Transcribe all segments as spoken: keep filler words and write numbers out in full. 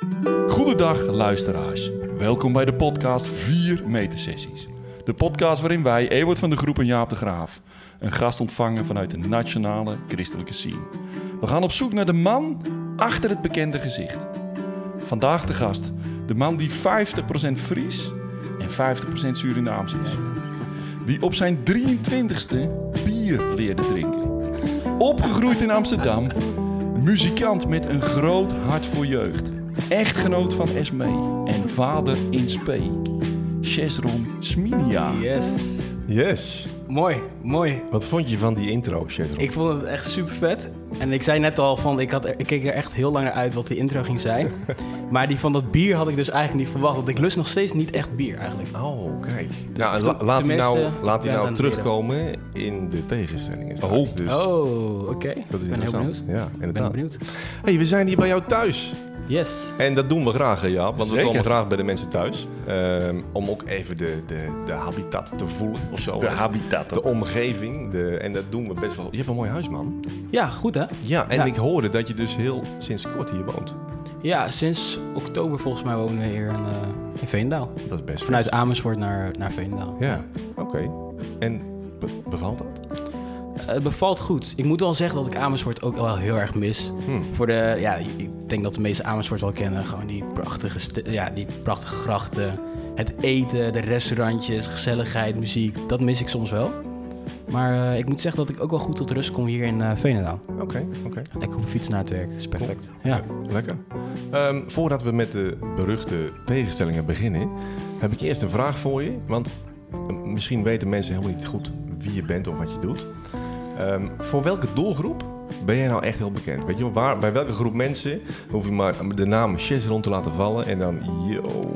Goedendag luisteraars. Welkom bij de podcast vier meter Sessies. De podcast waarin wij, Ewart van de Groep en Jaap de Graaf, een gast ontvangen vanuit de nationale christelijke scene. We gaan op zoek naar de man achter het bekende gezicht. Vandaag de gast, de man die vijftig procent Fries en vijftig procent Surinaams is. Die op zijn drieëntwintigste bier leerde drinken. Opgegroeid in Amsterdam, muzikant met een groot hart voor jeugd. Echtgenoot van Esmee en vader in spe. Chesron Sminia. Yes. Yes. Mooi, mooi. Wat vond je van die intro, Chesron? Ik vond het echt super vet. En ik zei net al van, ik, had er, ik keek er echt heel lang naar uit wat die intro ging zijn. Maar die van dat bier had ik dus eigenlijk niet verwacht. Want ik lust nog steeds niet echt bier eigenlijk. Oh, kijk. Ja, Dus la, laat hij nou, laat hij ja, nou terugkomen in de tegenstellingen. straks. Oh. Dus Oh, oké. Okay. dat is Ik ben heel interessant. benieuwd. Ja, Ik ben heel inderdaad. benieuwd. Hey, we zijn hier bij jou thuis. Yes. En dat doen we graag, hè, Jaap. Want Zeker. we komen graag bij de mensen thuis. Um, om ook even de, de, de habitat te voelen of zo. De hè. habitat. De omgeving. De, en dat doen we best wel. Je hebt een mooi huis, man. Ja, goed hè? Ja, en Ja. ik hoorde dat je dus heel sinds kort hier woont. Ja, sinds oktober volgens mij wonen we hier in, uh, in Veenendaal. Dat is best Vanuit fris. Amersfoort naar, naar Veenendaal. Ja, oké. En be- bevalt dat? Uh, het bevalt goed. Ik moet wel zeggen dat ik Amersfoort ook wel heel erg mis. Hmm. Voor de, ja, ik denk dat de meeste Amersfoort wel kennen. Gewoon die prachtige, st- ja, die prachtige grachten. Het eten, de restaurantjes, gezelligheid, muziek. Dat mis ik soms wel. Maar uh, ik moet zeggen dat ik ook wel goed tot rust kom hier in uh, Veenendaal. Oké, okay, oké. Okay. Lekker op de fiets naar het werk. is perfect. Ja. Ja, lekker. Um, voordat we met de beruchte tegenstellingen beginnen, heb ik eerst een vraag voor je. Want uh, misschien weten mensen helemaal niet goed wie je bent of wat je doet. Um, voor welke doelgroep ben jij nou echt heel bekend? Weet je wel, waar, bij welke groep mensen hoef je maar de naam Chesron te laten vallen en dan yo.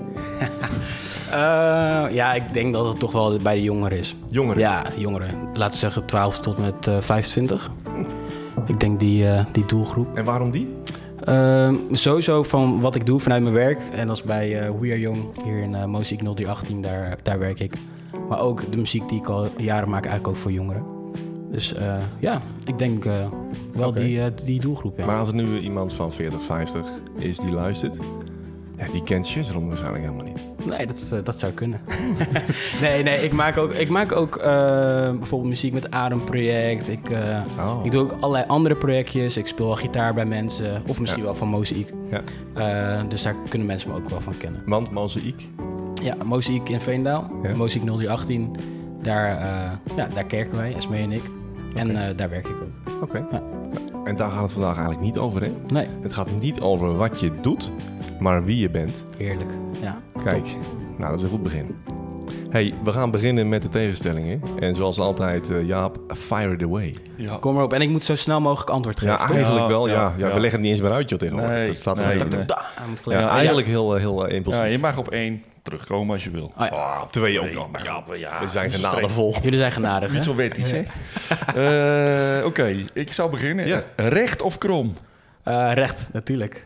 Uh, ja, ik denk dat het toch wel bij de jongeren is. Jongeren? Ja, jongeren. Laten we zeggen twaalf tot met uh, vijfentwintig. Ik denk die, uh, die doelgroep. En waarom die? Uh, sowieso van wat ik doe vanuit mijn werk. En dat is bij uh, We Are Young hier in uh, Mozaïek nul drie achttien. Daar, daar werk ik. Maar ook de muziek die ik al jaren maak eigenlijk ook voor jongeren. Dus uh, ja, ik denk uh, wel Okay. die, uh, die doelgroep. Ja. Maar als er nu iemand van veertig, vijftig is die luistert, ja, die kent Chesron waarschijnlijk helemaal niet. Nee, dat, uh, dat zou kunnen. nee, nee, ik maak ook, ik maak ook uh, bijvoorbeeld muziek met Ademproject. Ik, uh, Oh. ik doe ook allerlei andere projectjes. Ik speel wel gitaar bij mensen. Of misschien Ja. wel van Mozaïek. Ja. Uh, dus daar kunnen mensen me ook wel van kennen. Want Mozaïek? Ja, Mozaïek in Veenendaal. Ja. Mozaïek nul drie achttien. Daar, uh, ja, daar kerken wij, Esmee en ik. En uh, daar werk ik ook. Oké. Okay. Ja. En daar gaat het vandaag eigenlijk niet over, hè? Nee, Het gaat niet over wat je doet, maar wie je bent. heerlijk. Ja, Kijk, nou dat is een goed begin. Hey, we gaan beginnen met de tegenstellingen. En zoals altijd, uh, Jaap, fire it away. Ja. kom erop. En ik moet zo snel mogelijk antwoord geven. Ja, toch? eigenlijk Ja, wel. Ja, ja, ja, ja. we leggen het niet eens meer uit, joh, tegenwoordig. Nee, dat staat nee, gewoon- Tak, tak, nee. tak, aan het ja, gelijk. eigenlijk heel, uh, heel uh, impulsief. Ja, je mag op één terugkomen als je wil. Oh, ja. Oh, twee ook Nee, nog. maar Ja, ja, we zijn dat is genadevol. Jullie zijn genadig, hè? Niet zo wettisch, hè? Uh, Oké, okay, ik zal beginnen. Ja. Recht of krom? Uh, recht, natuurlijk.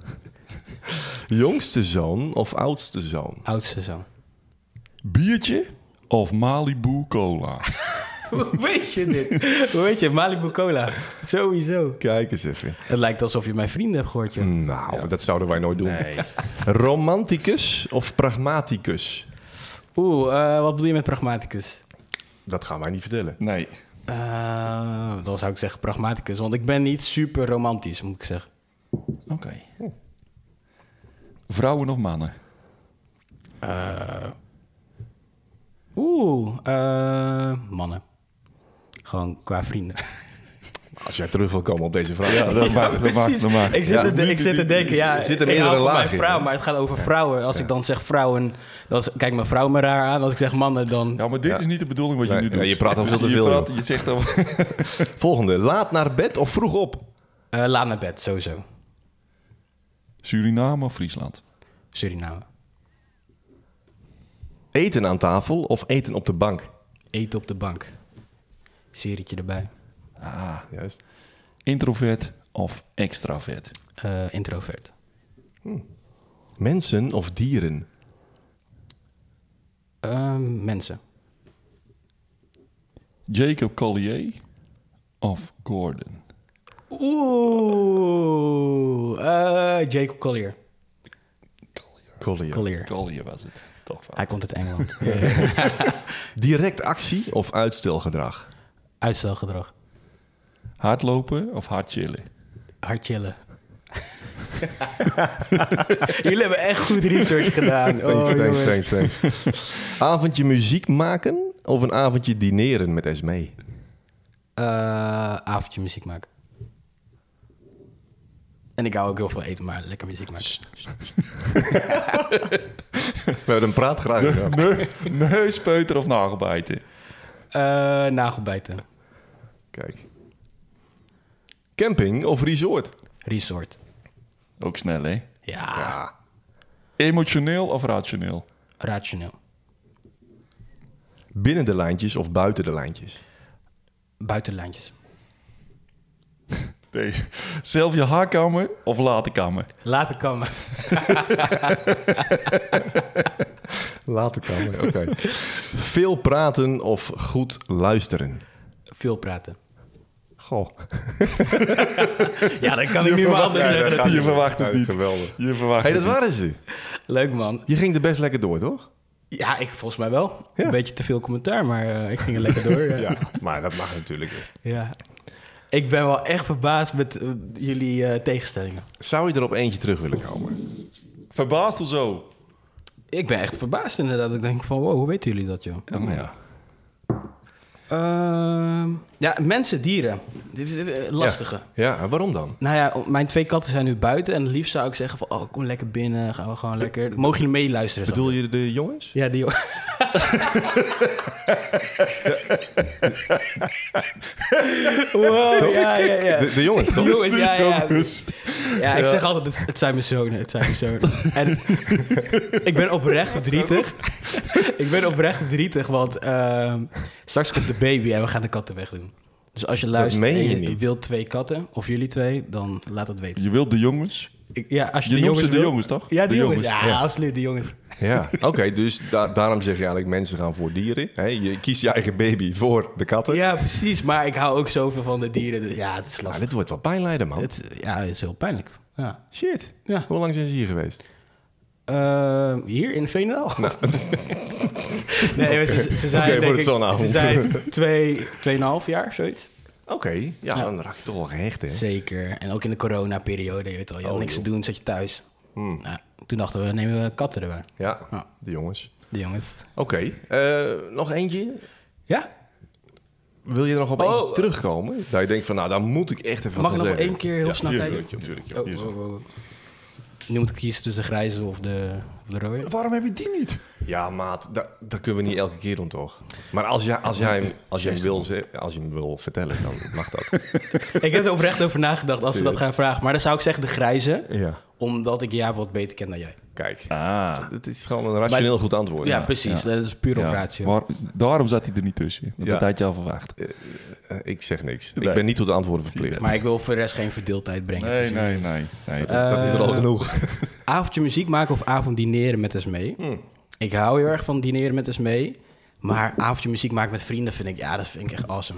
Jongste zoon of oudste zoon? Oudste zoon. Biertje of Malibu Cola? Hoe weet je dit? Hoe weet je? Malibu Cola. Sowieso. Kijk eens even. Het lijkt alsof je mijn vrienden hebt gehoord, joh. Nou, Ja. dat zouden wij nooit doen. Nee. Romanticus of pragmaticus? Oeh, uh, wat bedoel je met pragmaticus? Dat gaan wij niet vertellen. Nee. Uh, dan zou ik zeggen pragmaticus. Want ik ben niet super romantisch, moet ik zeggen. Oké. Okay. Vrouwen of mannen? Uh, Oeh, uh, mannen. Gewoon qua vrienden. Als jij terug wil komen op deze vraag. Ja, dat mag. Dat mag, Precies. dat mag. Ik zit, Ja, te, niet- ik zit te niet- denken, ja, er zit een ik hou meerdere van laag mijn in, vrouw, hè? maar het gaat over vrouwen. Als ik dan zeg vrouwen, dan is- kijkt mijn vrouw me raar aan. Als ik zeg mannen, dan... Ja, maar dit Ja. is niet de bedoeling wat je Nee, nu doet. nee, je praat al veel te je veel, praat- joh. Je zegt al... Volgende. Laat naar bed of vroeg op? Uh, laat naar bed, sowieso. Suriname of Friesland? Suriname. Eten aan tafel of eten op de bank? Eten op de bank. Serietje erbij. Ah, Juist. introvert of extravert? Uh, introvert. Mensen of dieren? Uh, mensen. Jacob Collier of Gordon? Oeh, uh, Jacob Collier. Collier. Collier. Collier was het. Toch wel. Hij komt uit Engeland. Direct actie of uitstelgedrag? Uitstelgedrag. Hardlopen of hard chillen? Hard chillen. Jullie hebben echt goed research gedaan. Thanks, Oh, thanks, jongens. thanks, thanks. Avondje muziek maken of een avondje dineren met Esmee? Uh, avondje muziek maken. En ik hou ook heel veel eten, maar lekker muziek maken. We hebben een praat graag gehad. Nee, neuspeuter of nagelbijten? Uh, nagelbijten. Kijk. Camping of resort? Resort. Ook snel, hè? Ja, Ja. Emotioneel of rationeel? rationeel. Binnen de lijntjes of buiten de lijntjes? Buitenlijntjes. Deze. Zelf je haar kammen of laten kammen? Laten kammen. Later kan. Oké. Veel praten of goed luisteren? Veel praten. Goh. Ja, dat kan ik niet meer anders zeggen. Je natuurlijk. verwacht het Ja, niet. Geweldig. Je verwacht Hé, hey, het dat niet. waren ze. Leuk, man. Je ging er best lekker door, toch? Ja, ik volgens mij wel. Ja. Een beetje te veel commentaar, maar uh, ik ging er lekker door. Ja. Ja, maar dat mag natuurlijk. Ja. Ik ben wel echt verbaasd met uh, jullie uh, tegenstellingen. Zou je er op eentje terug willen komen? Verbaasd of zo? Ik ben echt verbaasd inderdaad. Ik denk van, wow, hoe weten jullie dat, joh? Ja, maar ja. Uh, ja, mensen, dieren. Lastige. Ja, en waarom dan? Nou ja, mijn twee katten zijn nu buiten. En het liefst zou ik zeggen van, oh, kom lekker binnen. Gaan we gewoon lekker... Mogen jullie meeluisteren? Bedoel je de jongens? Ja, die... wow, ja, ja, ja. De, de jongens, toch? De jongens, ja, ja. Jongens. Ja, ik Ja. zeg altijd, het, het zijn mijn zonen, het zijn mijn zonen. En ik ben oprecht verdrietig. ik ben oprecht verdrietig, want ehm, straks komt de baby en we gaan de katten wegdoen. Dus als je luistert meen en je je niet. wilt twee katten, of jullie twee, dan laat het weten. Je wilt de jongens? Ik, ja, als je, Je de noemt jongens ze de wil- jongens, toch? Ja, De de jongens. jongens, Ja, ja. absoluut, de jongens. Ja, oké. dus da- daarom zeg je eigenlijk mensen gaan voor dieren. Hè? Je kiest je eigen baby voor de katten. Ja, precies. Maar ik hou ook zoveel van de dieren. dus ja, het is Maar lastig. dit wordt wel pijnlijden, man. Het, ja, het is heel pijnlijk. Ja. Shit. Ja. Hoe lang zijn ze hier geweest? Uh, hier in Veenendaal? nee, ze, ze zijn, Oké, denk wordt het ik, zo'n avond. ze zijn twee, tweeënhalf jaar, zoiets. Oké, ja, Ja. dan raak je toch wel gehecht, hè? Zeker. En ook in de coronaperiode, je weet wel. Je had Oh, niks joh. te doen, zat je thuis. Hmm. Nou, toen dachten we, nemen we katten erbij. Ja, Ja. de jongens. De jongens. Oké, eh, nog eentje. Ja? Wil je er nog op Oh. eentje terugkomen? Dat je denkt van, nou, daar moet ik echt even Mag van ik nog zeggen. één keer heel Ja, snel tuurlijk, kijken? Tuurlijk, ja, Oh, hier zo. oh, oh. Nu moet ik kiezen tussen de grijze of de, of de rode. Waarom heb je die niet? Ja, maat, dat, dat kunnen we niet elke keer doen, toch? Maar als, jij, als, jij, hem, als, je hem wil, ze- als je hem wil vertellen, dan mag dat. Ik heb er oprecht over nagedacht als ze dat gaan vragen. Maar dan zou ik zeggen de grijze, Ja, omdat ik Jaap wat beter ken dan jij. kijk. Ah. Het is gewoon een rationeel goed antwoord. Ja, precies. ja. Dat is puur op Ja. ratio. Maar daarom zat hij er niet tussen. Want Ja. dat had je al verwacht. Eh, ik zeg niks. Nee. Ik ben niet tot antwoorden verplicht. Maar ik wil voor de rest geen verdeeldheid brengen. Nee, tussen nee, nee. nee. Eh, dat is er al genoeg. Avondje muziek maken of avond dineren met Esmee? Hmm. Ik hou heel erg van dineren met Esmee. Maar avondje muziek maken met vrienden vind ik, ja, dat vind ik echt awesome.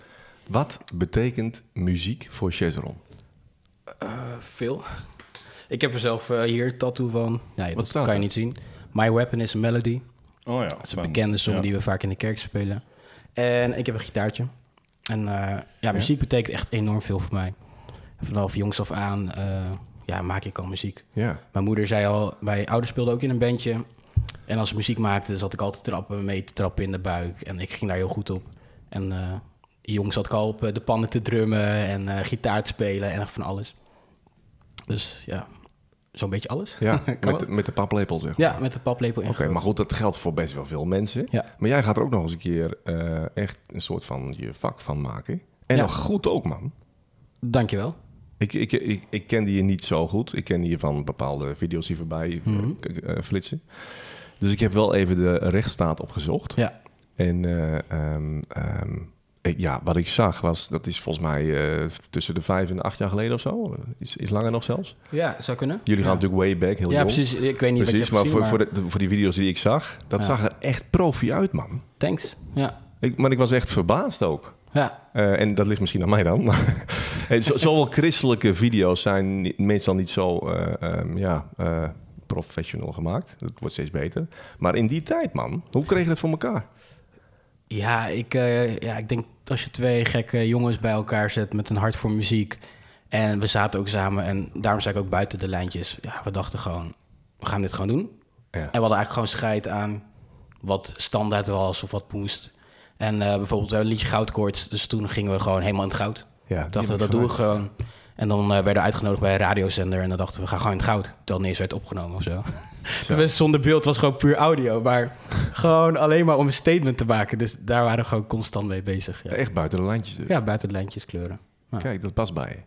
Wat betekent muziek voor Chezeron? Uh, veel. Ik heb er zelf uh, hier een tattoo van. Nee, dat staat kan je er? niet zien. My Weapon is a Melody. Oh ja. Dat is een bekende song die we vaak in de kerk spelen. En ik heb een gitaartje. En uh, ja, muziek betekent echt enorm veel voor mij. Vanaf jongs af aan uh, ja, maak ik al muziek. Ja. Mijn moeder zei al, mijn ouders speelden ook in een bandje. En als ze muziek maakten, zat ik altijd trappen, mee te trappen in de buik. En ik ging daar heel goed op. En uh, jongs zat ik al op uh, de pannen te drummen en uh, gitaar te spelen en van alles. Dus ja, zo'n beetje alles. Ja, Kan met, wel. de, met de paplepel, zeg maar. Ja, met de paplepel in. Oké, maar goed, dat geldt voor best wel veel mensen. Ja. Maar jij gaat er ook nog eens een keer eh, echt een soort van je vak van maken. En Ja. nog goed ook, man. Dankjewel. Ik, ik, ik, ik kende je niet zo goed. Ik kende je van bepaalde video's die voorbij Mhm. eh, eh, flitsen. Dus ik heb wel even de rechtsstaat opgezocht. Ja. En eh, ehm, ehm, ik, ja, wat ik zag was, dat is volgens mij eh, tussen de vijf en de acht jaar geleden of zo. Is, is langer nog zelfs. Ja, zou kunnen. Jullie gaan ja. natuurlijk way back, heel Ja, jong. precies. Ik weet niet Precies, wat maar, je hebt voor, gezien, voor, de, voor die video's die ik zag, dat Ja. zag er echt profi uit, man. Thanks. Ja. Ik, maar ik was echt verbaasd ook. Ja. Uh, en dat ligt misschien aan mij dan. Maar hey, zo, zowel christelijke video's zijn niet- meestal niet zo uh, um, ja, uh, professional gemaakt. Het wordt steeds beter. Maar in die tijd, man, hoe kreeg je dat voor elkaar? Ja, ik, uh, ja, ik denk als je twee gekke jongens bij elkaar zet met een hart voor muziek. En we zaten ook samen en daarom zei ik ook buiten de lijntjes. Ja, we dachten gewoon, we gaan dit gewoon doen. Ja. En we hadden eigenlijk gewoon scheid aan wat standaard was of wat moest. En uh, bijvoorbeeld een liedje Goudkoorts. Dus toen gingen we gewoon helemaal in het goud. Ja, dachten we, dat doen we gewoon. En dan uh, werden we uitgenodigd bij een radiozender. En dan dachten we, we gaan gewoon in het goud. Terwijl het niet eens werd opgenomen of zo. zo. Zonder beeld was gewoon puur audio. Maar gewoon alleen maar om een statement te maken. Dus daar waren we gewoon constant mee bezig. Ja. Echt buiten de lijntjes dus? Ja, buiten de lijntjes kleuren. Ja. Kijk, dat past bij je.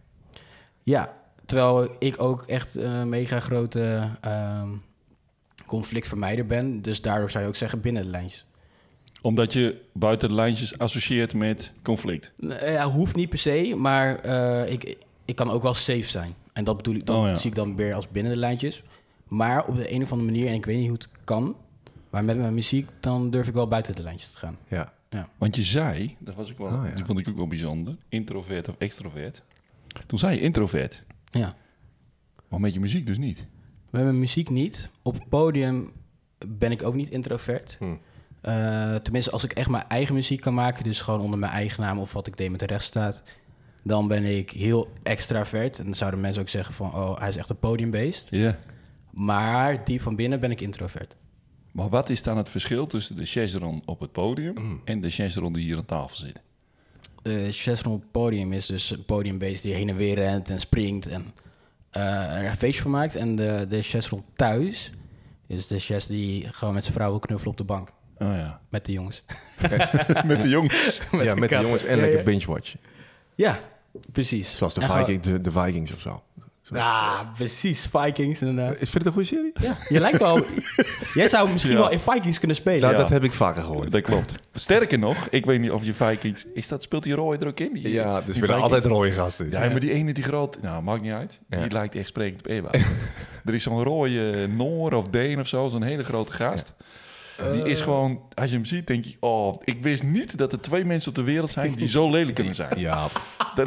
Ja, terwijl ik ook echt een mega grote uh, conflictvermijder ben. Dus daardoor zou je ook zeggen binnen de lijntjes. Omdat je buiten de lijntjes associeert met conflict? Ja, hoeft niet per se, maar uh, ik, ik kan ook wel safe zijn. En dat bedoel ik, dan oh, ja. zie ik dan weer als binnen de lijntjes. Maar op de een of andere manier, en ik weet niet hoe het kan, maar met mijn muziek, dan durf ik wel buiten de lijntjes te gaan. Ja. Ja. Want je zei, dat was ook wel, oh, ja. die vond ik ook wel bijzonder, introvert of extrovert. Toen zei je introvert. Ja. Maar met je muziek dus niet? Met mijn muziek niet. Op het podium ben ik ook niet introvert. Hm. Uh, tenminste, als ik echt mijn eigen muziek kan maken, dus gewoon onder mijn eigen naam of wat ik deed met de rechtsstaat, dan ben ik heel extravert. En dan zouden mensen ook zeggen van, oh, hij is echt een podiumbeest. Ja. Yeah. Maar diep van binnen ben ik introvert. Maar wat is dan het verschil tussen de chaiseron op het podium mm. en de chaiseron die hier aan tafel zit? De chaiseron op het podium is dus een podiumbeest die heen en weer rent en springt en uh, er een feestje van maakt. En de, de chaiseron thuis is de chais die gewoon met zijn vrouw wil knuffelen op de bank. Oh ja. Met de jongens. met de jongens. met ja, de met de jongens en ja, lekker ja. binge-watchen. Ja, precies. Zoals de, Viking, de, de Vikings of zo. zo. Ja, precies. Vikings inderdaad. Vind je het een goede serie? Ja, je lijkt wel... Jij zou misschien ja. wel in Vikings kunnen spelen. Nou, ja. dat heb ik vaker gehoord. Dat klopt. Sterker nog, ik weet niet of je Vikings... Is dat, speelt die rode er ook in? Die, ja, dus spelen altijd rode gasten. Ja, ja, maar die ene die groot... Nou, maakt niet uit. Die ja. lijkt echt sprekend op Ewa. Er is zo'n rode Noor of Deen of zo. Zo'n hele grote gast. Ja. Die is gewoon, als je hem ziet, denk je... Oh, ik wist niet dat er twee mensen op de wereld zijn die zo lelijk kunnen zijn. Ja. Dat,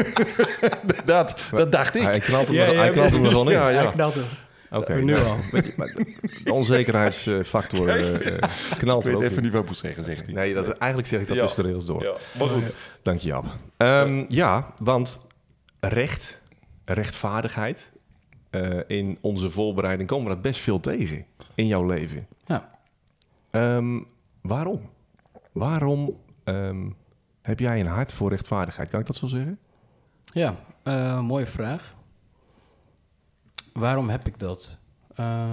dat, dat dacht ik. Hij knalt hem, ja, ja, hij knalt hem er gewoon in. Ja, ja. Hij knalt hem. Oké, okay, nu al. De onzekerheidsfactor uh, knalt er ook. Ik weet even niet wat ik moet zeggen, zegt hij. Nee, dat, eigenlijk zeg ik dat ja. tussen de regels door. Ja, maar goed. Dank je, Jap. Um, ja, want recht, rechtvaardigheid... Uh, in onze voorbereiding komen we dat best veel tegen in jouw leven. Ja. Um, waarom? Waarom um, heb jij een hart voor rechtvaardigheid? Kan ik dat zo zeggen? Ja, uh, mooie vraag. Waarom heb ik dat? Uh,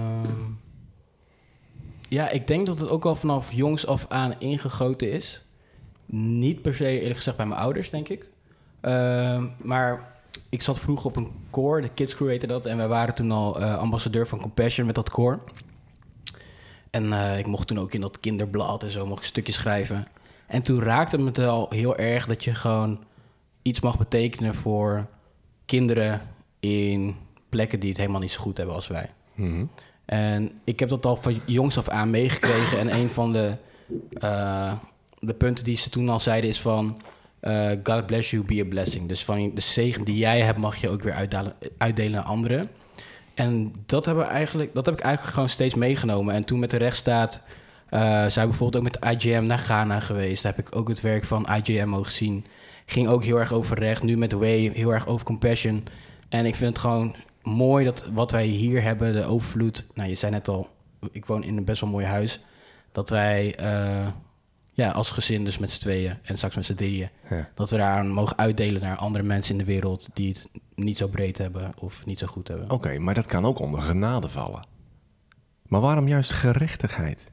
ja, ik denk dat het ook al vanaf jongs af aan ingegoten is. Niet per se, eerlijk gezegd, bij mijn ouders, denk ik. Uh, maar ik zat vroeger op een koor, de Kids Crew heette dat. En wij waren toen al uh, ambassadeur van Compassion met dat koor. En uh, ik mocht toen ook in dat kinderblad en zo mocht ik stukjes schrijven. En toen raakte het me al heel erg dat je gewoon iets mag betekenen voor kinderen in plekken die het helemaal niet zo goed hebben als wij. Mm-hmm. En ik heb dat al van jongs af aan meegekregen. En een van de, uh, de punten die ze toen al zeiden is van... Uh, God bless you, be a blessing. Dus van de zegen die jij hebt mag je ook weer uitdelen, uitdelen aan anderen. En dat, hebben we eigenlijk, dat heb ik eigenlijk gewoon steeds meegenomen. En toen met de rechtsstaat uh, zijn we bijvoorbeeld ook met I J M naar Ghana geweest. Daar heb ik ook het werk van I J M mogen zien. Ging ook heel erg over recht. Nu met Way heel erg over compassion. En ik vind het gewoon mooi dat wat wij hier hebben, de overvloed. Nou, je zei net al, ik woon in een best wel mooi huis. Dat wij uh, ja, als gezin, dus met z'n tweeën en straks met z'n drieën... Ja. dat we daar mogen uitdelen naar andere mensen in de wereld die het niet zo breed hebben of niet zo goed hebben. Oké, okay, maar dat kan ook onder genade vallen. Maar waarom juist gerechtigheid?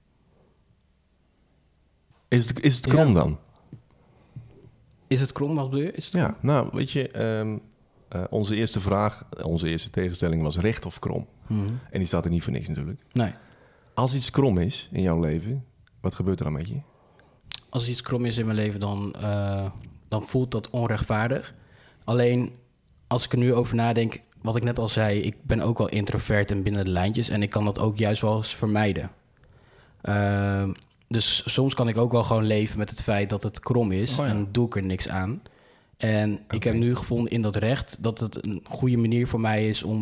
Is het, is het krom ja. dan? Is het krom, wat bedoel je? Is het ja, krom? nou, weet je, um, uh, onze eerste vraag, onze eerste tegenstelling was recht of krom. Mm-hmm. En die staat er niet voor niks natuurlijk. Nee. Als iets krom is in jouw leven, wat gebeurt er dan met je? Als iets krom is in mijn leven, dan, uh, dan voelt dat onrechtvaardig. Alleen, als ik er nu over nadenk, wat ik net al zei... ik ben ook wel introvert en binnen de lijntjes... en ik kan dat ook juist wel eens vermijden. Uh, dus soms kan ik ook wel gewoon leven met het feit dat het krom is... Oh ja. En doe ik er niks aan. En okay. Ik heb nu gevonden in dat recht... dat het een goede manier voor mij is om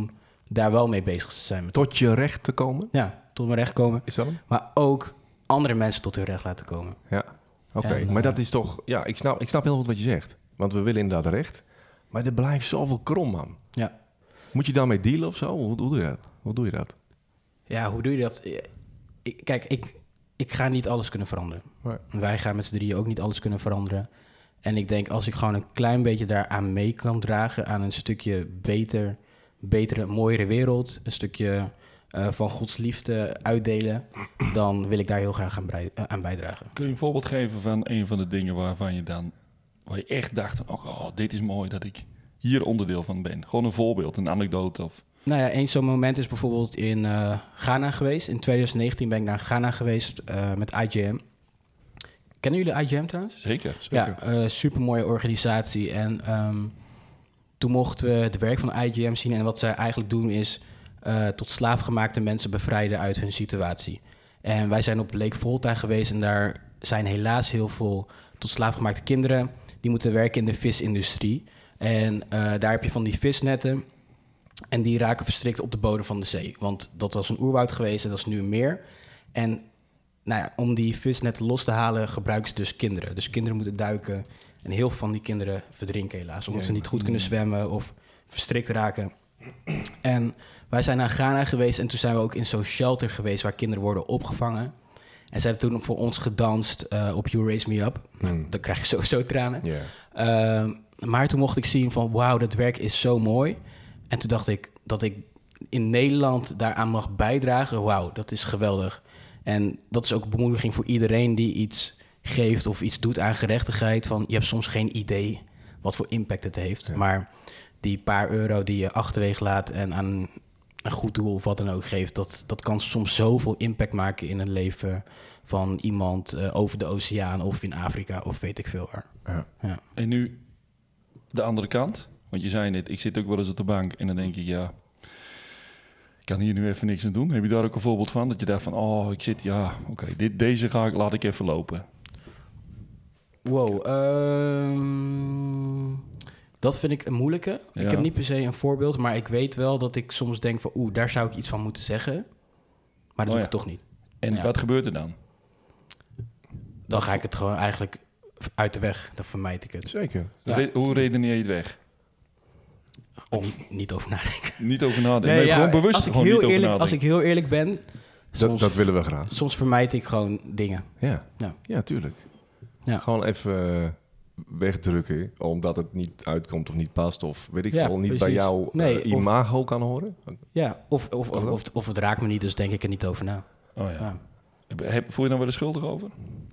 daar wel mee bezig te zijn. Met Tot je recht te komen? Ja, tot mijn recht komen. Is dat hem? Maar ook andere mensen tot hun recht laten komen. Ja, oké. En, maar uh, dat is toch... Ja, ik snap, ik snap heel goed wat je zegt. Want we willen inderdaad recht. Maar er blijft zoveel krom, man. Ja. Moet je daarmee dealen of zo? Hoe, hoe doe je dat? Hoe doe je dat? Ja, hoe doe je dat? Ik, kijk, ik, ik ga niet alles kunnen veranderen. Nee. Wij gaan met z'n drieën ook niet alles kunnen veranderen. En ik denk, als ik gewoon een klein beetje daaraan mee kan dragen... aan een stukje beter, betere, mooiere wereld... een stukje uh, van Gods liefde uitdelen... dan wil ik daar heel graag aan, brei- uh, aan bijdragen. Kun je een voorbeeld geven van een van de dingen waarvan je dan... waar je echt dacht, van, oh, dit is mooi dat ik hier onderdeel van ben. Gewoon een voorbeeld, een anekdote of... Nou ja, één zo'n moment is bijvoorbeeld in uh, Ghana geweest. In twintig negentien ben ik naar Ghana geweest uh, met I J M. Kennen jullie I J M trouwens? Zeker, zeker. Ja, uh, supermooie organisatie. En um, toen mochten we het werk van I J M zien. En wat zij eigenlijk doen is uh, tot slaafgemaakte mensen bevrijden uit hun situatie. En wij zijn op Lake Volta geweest en daar zijn helaas heel veel tot slaafgemaakte kinderen. Die moeten werken in de visindustrie. En uh, daar heb je van die visnetten. En die raken verstrikt op de bodem van de zee. Want dat was een oerwoud geweest en dat is nu een meer. En nou ja, om die visnetten los te halen gebruiken ze dus kinderen. Dus kinderen moeten duiken. En heel veel van die kinderen verdrinken helaas. Omdat ze niet goed kunnen zwemmen of verstrikt raken. En wij zijn naar Ghana geweest en toen zijn we ook in zo'n shelter geweest... waar kinderen worden opgevangen. En ze hebben toen voor ons gedanst uh, op You Raise Me Up. Nou, Mm. dan krijg je sowieso tranen. Yeah. Uh, maar toen mocht ik zien van wauw, dat werk is zo mooi... En toen dacht ik dat ik in Nederland daaraan mag bijdragen. Wauw, dat is geweldig. En dat is ook een bemoediging voor iedereen die iets geeft of iets doet aan gerechtigheid. Van, je hebt soms geen idee wat voor impact het heeft. Ja. Maar die paar euro die je achterwege laat en aan een goed doel of wat dan ook geeft... dat, dat kan soms zoveel impact maken in het leven van iemand uh, over de oceaan... of in Afrika of weet ik veel waar. Ja. Ja. En nu de andere kant... Want je zei net, ik zit ook wel eens op de bank en dan denk ik, ja, ik kan hier nu even niks aan doen. Heb je daar ook een voorbeeld van? Dat je dacht van, oh, ik zit, ja, oké, okay, dit deze ga ik, laat ik even lopen. Wow, um, dat vind ik een moeilijke. Ja. Ik heb niet per se een voorbeeld, maar ik weet wel dat ik soms denk van, oeh, daar zou ik iets van moeten zeggen. Maar dat Oh doe ja. ik toch niet. En Ja. wat gebeurt er dan? Dan ga ik het gewoon eigenlijk uit de weg. Dan vermijd ik het. Zeker. Ja. Re- hoe redeneer je het weg? Of Niet, niet over nadenken. niet over nadenken? Nee, Nee, ja, gewoon bewust als ik, gewoon heel niet over eerlijk, nadenken. als ik heel eerlijk ben, Dat, soms, dat willen we graag. soms vermijd ik gewoon dingen. Ja, Ja. ja tuurlijk. Ja. Gewoon even uh, wegdrukken, omdat het niet uitkomt of niet past... of weet ik Ja, veel, niet bij precies. jouw Nee, uh, of- imago kan horen. Ja, of, of, of, Wat of, of het raakt me niet, dus denk ik er niet over na. Oh ja. Ja. Heb, voel je dan wel eens schuldig over?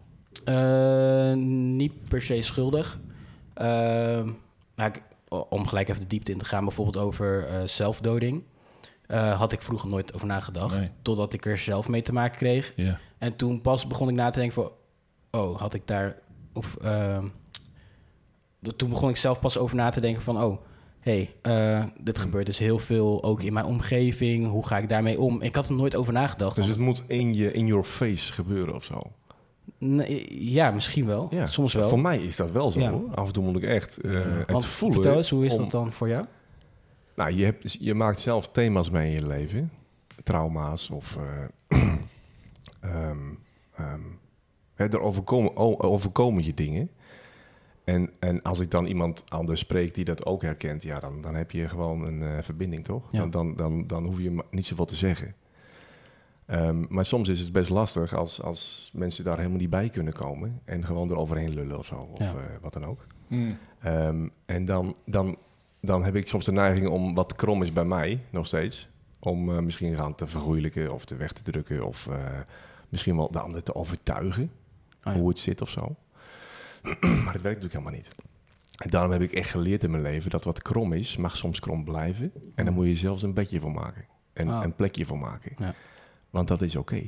Uh, niet per se schuldig. Uh, maar ik, om gelijk even de diepte in te gaan, bijvoorbeeld over uh, zelfdoding. Uh, had ik vroeger nooit over nagedacht. Nee. Totdat ik er zelf mee te maken kreeg. Ja. En toen pas begon ik na te denken van... Oh, had ik daar... Of, uh, toen begon ik zelf pas over na te denken van... Oh, hé, hey, uh, dit gebeurt dus heel veel ook in mijn omgeving. Hoe ga ik daarmee om? Ik had er nooit over nagedacht. Dus want- het moet in je in your face gebeuren of zo. Nee, ja, misschien wel. Ja. Soms wel. Voor mij is dat wel zo. Ja. Hoor. Af en toe moet ik echt uh, het Want, voelen. vertel eens, hoe is om- dat dan voor jou? Nou, je, hebt, je maakt zelf thema's mee in je leven. Trauma's of... Uh, um, um, hè, er overkomen, o- overkomen je dingen. En, en als ik dan iemand anders spreek die dat ook herkent... ja, dan, dan heb je gewoon een uh, verbinding, toch? Ja. Dan, dan, dan, dan hoef je ma- niet zoveel te zeggen. Um, maar soms is het best lastig als, als mensen daar helemaal niet bij kunnen komen... en gewoon eroverheen lullen of zo, of Ja. uh, wat dan ook. Hmm. Um, en dan, dan, dan heb ik soms de neiging om wat krom is bij mij, nog steeds... om uh, misschien gaan te vergoeilijken of te weg te drukken... of uh, misschien wel de ander te overtuigen Oh ja. hoe het zit of zo. Maar dat werkt natuurlijk helemaal niet. En daarom heb ik echt geleerd in mijn leven dat wat krom is, mag soms krom blijven. En dan moet je zelfs een bedje voor maken. En Ah. een plekje voor maken. Ja. Want dat is oké.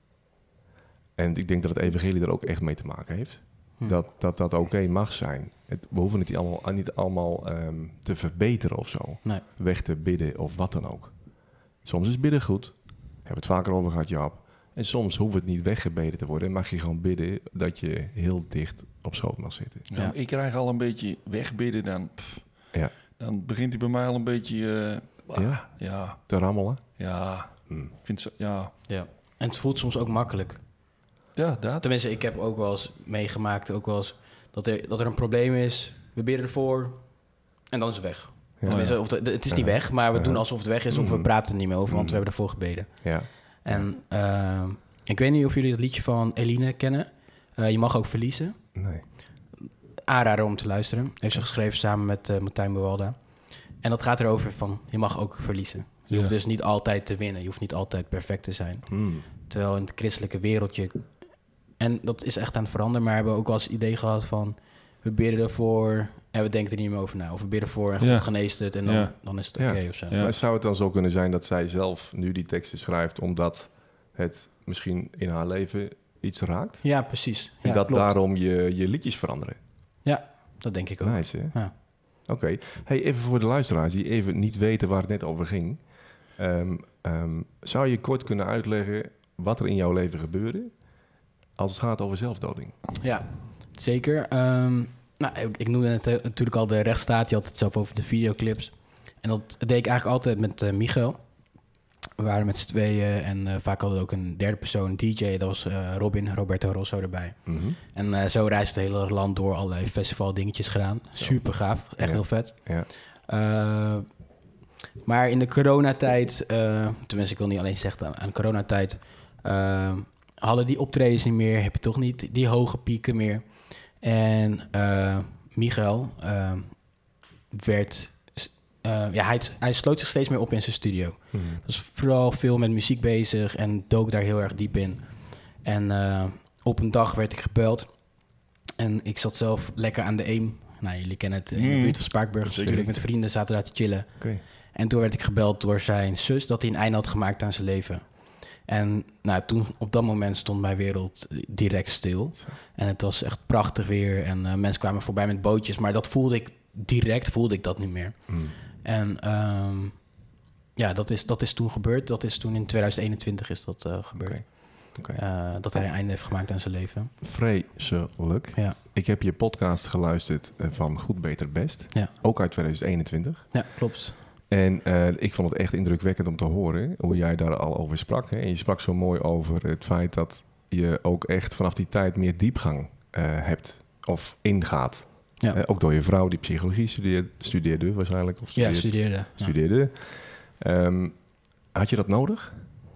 En ik denk dat het evangelie er ook echt mee te maken heeft. Hm. Dat dat, dat oké mag zijn. Het, we hoeven het niet allemaal, niet allemaal um, te verbeteren of zo. Nee. Weg te bidden of wat dan ook. Soms is bidden goed. Daar hebben we het vaker over gehad, Jaap. En soms hoeft het niet weggebeden te worden. En mag je gewoon bidden dat je heel dicht op schoot mag zitten. Ja, Ja. Ik krijg al een beetje wegbidden dan... pff, Ja. dan begint hij bij mij al een beetje... Uh, Ja? Ja. Te rammelen? Ja. Hm. Ik vind zo, ja. Ja. En het voelt soms ook makkelijk. Ja, dat. Tenminste, ik heb ook wel eens meegemaakt, ook wel eens, dat er, dat er een probleem is. We bidden ervoor en dan is het weg. Ja. Tenminste, of de, de- het is niet weg, maar we Ja. doen alsof het weg is of we Mhm. praten er niet meer over, want we Mhm. hebben ervoor gebeden. Ja. En uh, ik weet niet of jullie het liedje van Eline kennen. Uh, je mag ook verliezen. Nee. Aanrader om te luisteren. Heeft ze geschreven samen met uh, Martijn Bewalda. En dat gaat erover van, je mag ook verliezen. Je Ja. hoeft dus niet altijd te winnen. Je hoeft niet altijd perfect te zijn. Hm. Terwijl in het christelijke wereldje... En dat is echt aan het veranderen. Maar we hebben ook wel eens het idee gehad van... We bidden ervoor en we denken er niet meer over na. Of we bidden voor en God Ja. geneest het en dan, Ja. dan is het Ja. oké of zo. Ja. Maar zou het dan zo kunnen zijn dat zij zelf nu die teksten schrijft... omdat het misschien in haar leven iets raakt? Ja, precies. En Ja, dat klopt. daarom je, je liedjes veranderen? Ja, dat denk ik ook. Nice, hè? Ja. Oké. Hey, even voor de luisteraars die even niet weten waar het net over ging. Ehm, ehm, zou je kort kunnen uitleggen wat er in jouw leven gebeurde... als het gaat over zelfdoding? Ja, zeker. Ehm, nou, ik, ik noemde het eh, natuurlijk al de rechtsstaat. Je had het zelf over de videoclips. En dat deed ik eigenlijk altijd met uh, Michael. We waren met z'n tweeën en uh, vaak hadden we ook een derde persoon, een D J. Dat was uh, Robin, Roberto Rosso erbij. Mhm. En uh, zo reisde het hele land door, allerlei festival dingetjes gedaan. Zo. Super gaaf, echt Ja. heel vet. Ja. Uh, maar in de coronatijd, uh, tenminste ik wil niet alleen zeggen aan, aan coronatijd... Uh, hadden die optredens niet meer, heb je toch niet die hoge pieken meer. En uh, Michael uh, werd... Uh, ja, hij, hij sloot zich steeds meer op in zijn studio. Mhm. Was vooral veel met muziek bezig en dook daar heel erg diep in. En uh, op een dag werd ik gebeld. En ik zat zelf lekker aan de Eem. Nou, jullie kennen het, in de Mm. buurt van Spaakburg. Zeker. Natuurlijk met vrienden zaten daar te chillen. Oké. En toen werd ik gebeld door zijn zus dat hij een einde had gemaakt aan zijn leven. En nou, toen, op dat moment stond mijn wereld direct stil. Zo. En het was echt prachtig weer. En uh, mensen kwamen voorbij met bootjes. Maar dat voelde ik, direct voelde ik dat niet meer. Mhm. En um, ja, dat is, dat is toen gebeurd. Dat is toen in twintig eenentwintig is dat uh, gebeurd. Oké. Oké. Uh, dat hij een einde heeft gemaakt aan zijn leven. Vreselijk. Ja, Ik heb je podcast geluisterd eh, van Goed, Beter, Best. Ja. Ook uit twintig eenentwintig. ja klopt. En uh, ik vond het echt indrukwekkend om te horen hoe jij daar al over sprak. Hè? En je sprak zo mooi over het feit dat je ook echt vanaf die tijd meer diepgang uh, hebt of ingaat. Ja, Uh, ook door je vrouw die psychologie studeerde, studeerde waarschijnlijk. Of ja studeerde. studeerde. Ja. studeerde. Um, had je dat nodig?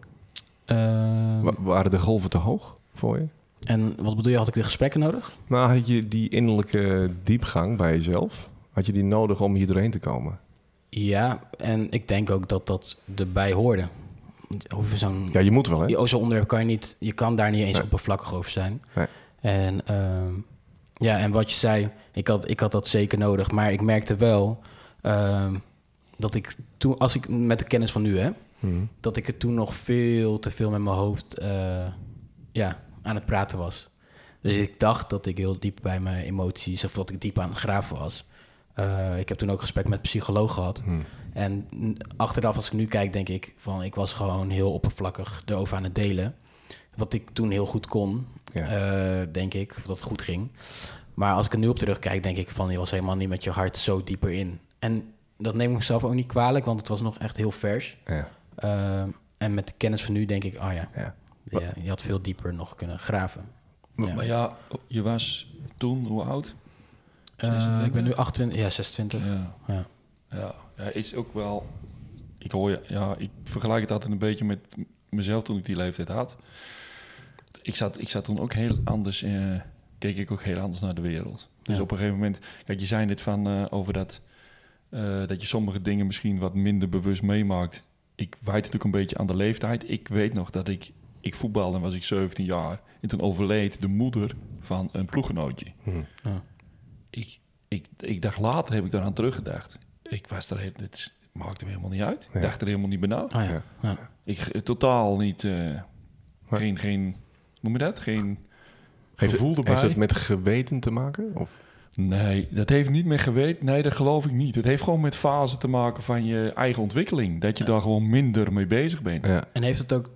Uh, Wa- waren de golven te hoog voor je? en wat bedoel je, had ik de gesprekken nodig? Nou, had je die innerlijke diepgang bij jezelf, had je die nodig om hier doorheen te komen? Ja, en ik denk ook dat dat erbij hoorde. Over zo'n Ja, je moet wel, hè? Ja, zo'n onderwerp kan je niet, je kan daar niet eens Nee. oppervlakkig over zijn. Nee. En uh, ja, en wat je zei, ik had, ik had dat zeker nodig, maar ik merkte wel uh, dat ik toen, als ik met de kennis van nu, hè, Hmm. dat ik er toen nog veel te veel met mijn hoofd uh, ja, aan het praten was. Dus ik dacht dat ik heel diep bij mijn emoties, of dat ik diep aan het graven was. Uh, ik heb toen ook gesprek met een psycholoog gehad. Hmm. En n- achteraf, als ik nu kijk, denk ik van... ik was gewoon heel oppervlakkig erover aan het delen. Wat ik toen heel goed kon, Ja. uh, denk ik, of dat het goed ging. Maar als ik er nu op terugkijk, denk ik van... je was helemaal niet met je hart zo dieper in. En dat neem ik mezelf ook niet kwalijk, want het was nog echt heel vers. Ja. Uh, en met de kennis van nu denk ik, oh ja, Ja. ja je had veel dieper nog kunnen graven. Maar- Ja. Maar ja, je was toen, hoe oud? Uh, ik ben nu achtentwintig, ja, zesentwintig. Ja. Ja. Ja, ja, is ook wel... Ik hoor je, ja, ik vergelijk het altijd een beetje met mezelf toen ik die leeftijd had. Ik zat, ik zat toen ook heel anders, eh, keek ik ook heel anders naar de wereld. Dus Ja. op een gegeven moment, kijk, je zei net van uh, over dat, uh, dat je sommige dingen misschien wat minder bewust meemaakt. Ik wijd het ook een beetje aan de leeftijd. Ik weet nog dat ik, ik voetbalde en was ik zeventien jaar. En toen overleed de moeder van een ploeggenootje. Hmm. Ja. Ik, ik, ik dacht later, heb ik daaraan teruggedacht. Ik was er, dit is- maakte me helemaal niet uit. Ja. Ik dacht er helemaal niet bij na. Oh ja. Ja. Ja. Ik eh, totaal niet, uh, Maar- geen, geen, hoe noem je dat? Geen Heeft gevoel het, erbij. heeft het met geweten te maken? Of? Nee, dat heeft niet met geweten. Nee, dat geloof ik niet. Het heeft gewoon met fase te maken van je eigen ontwikkeling. Dat je daar gewoon minder mee bezig bent. Ja. En heeft het ook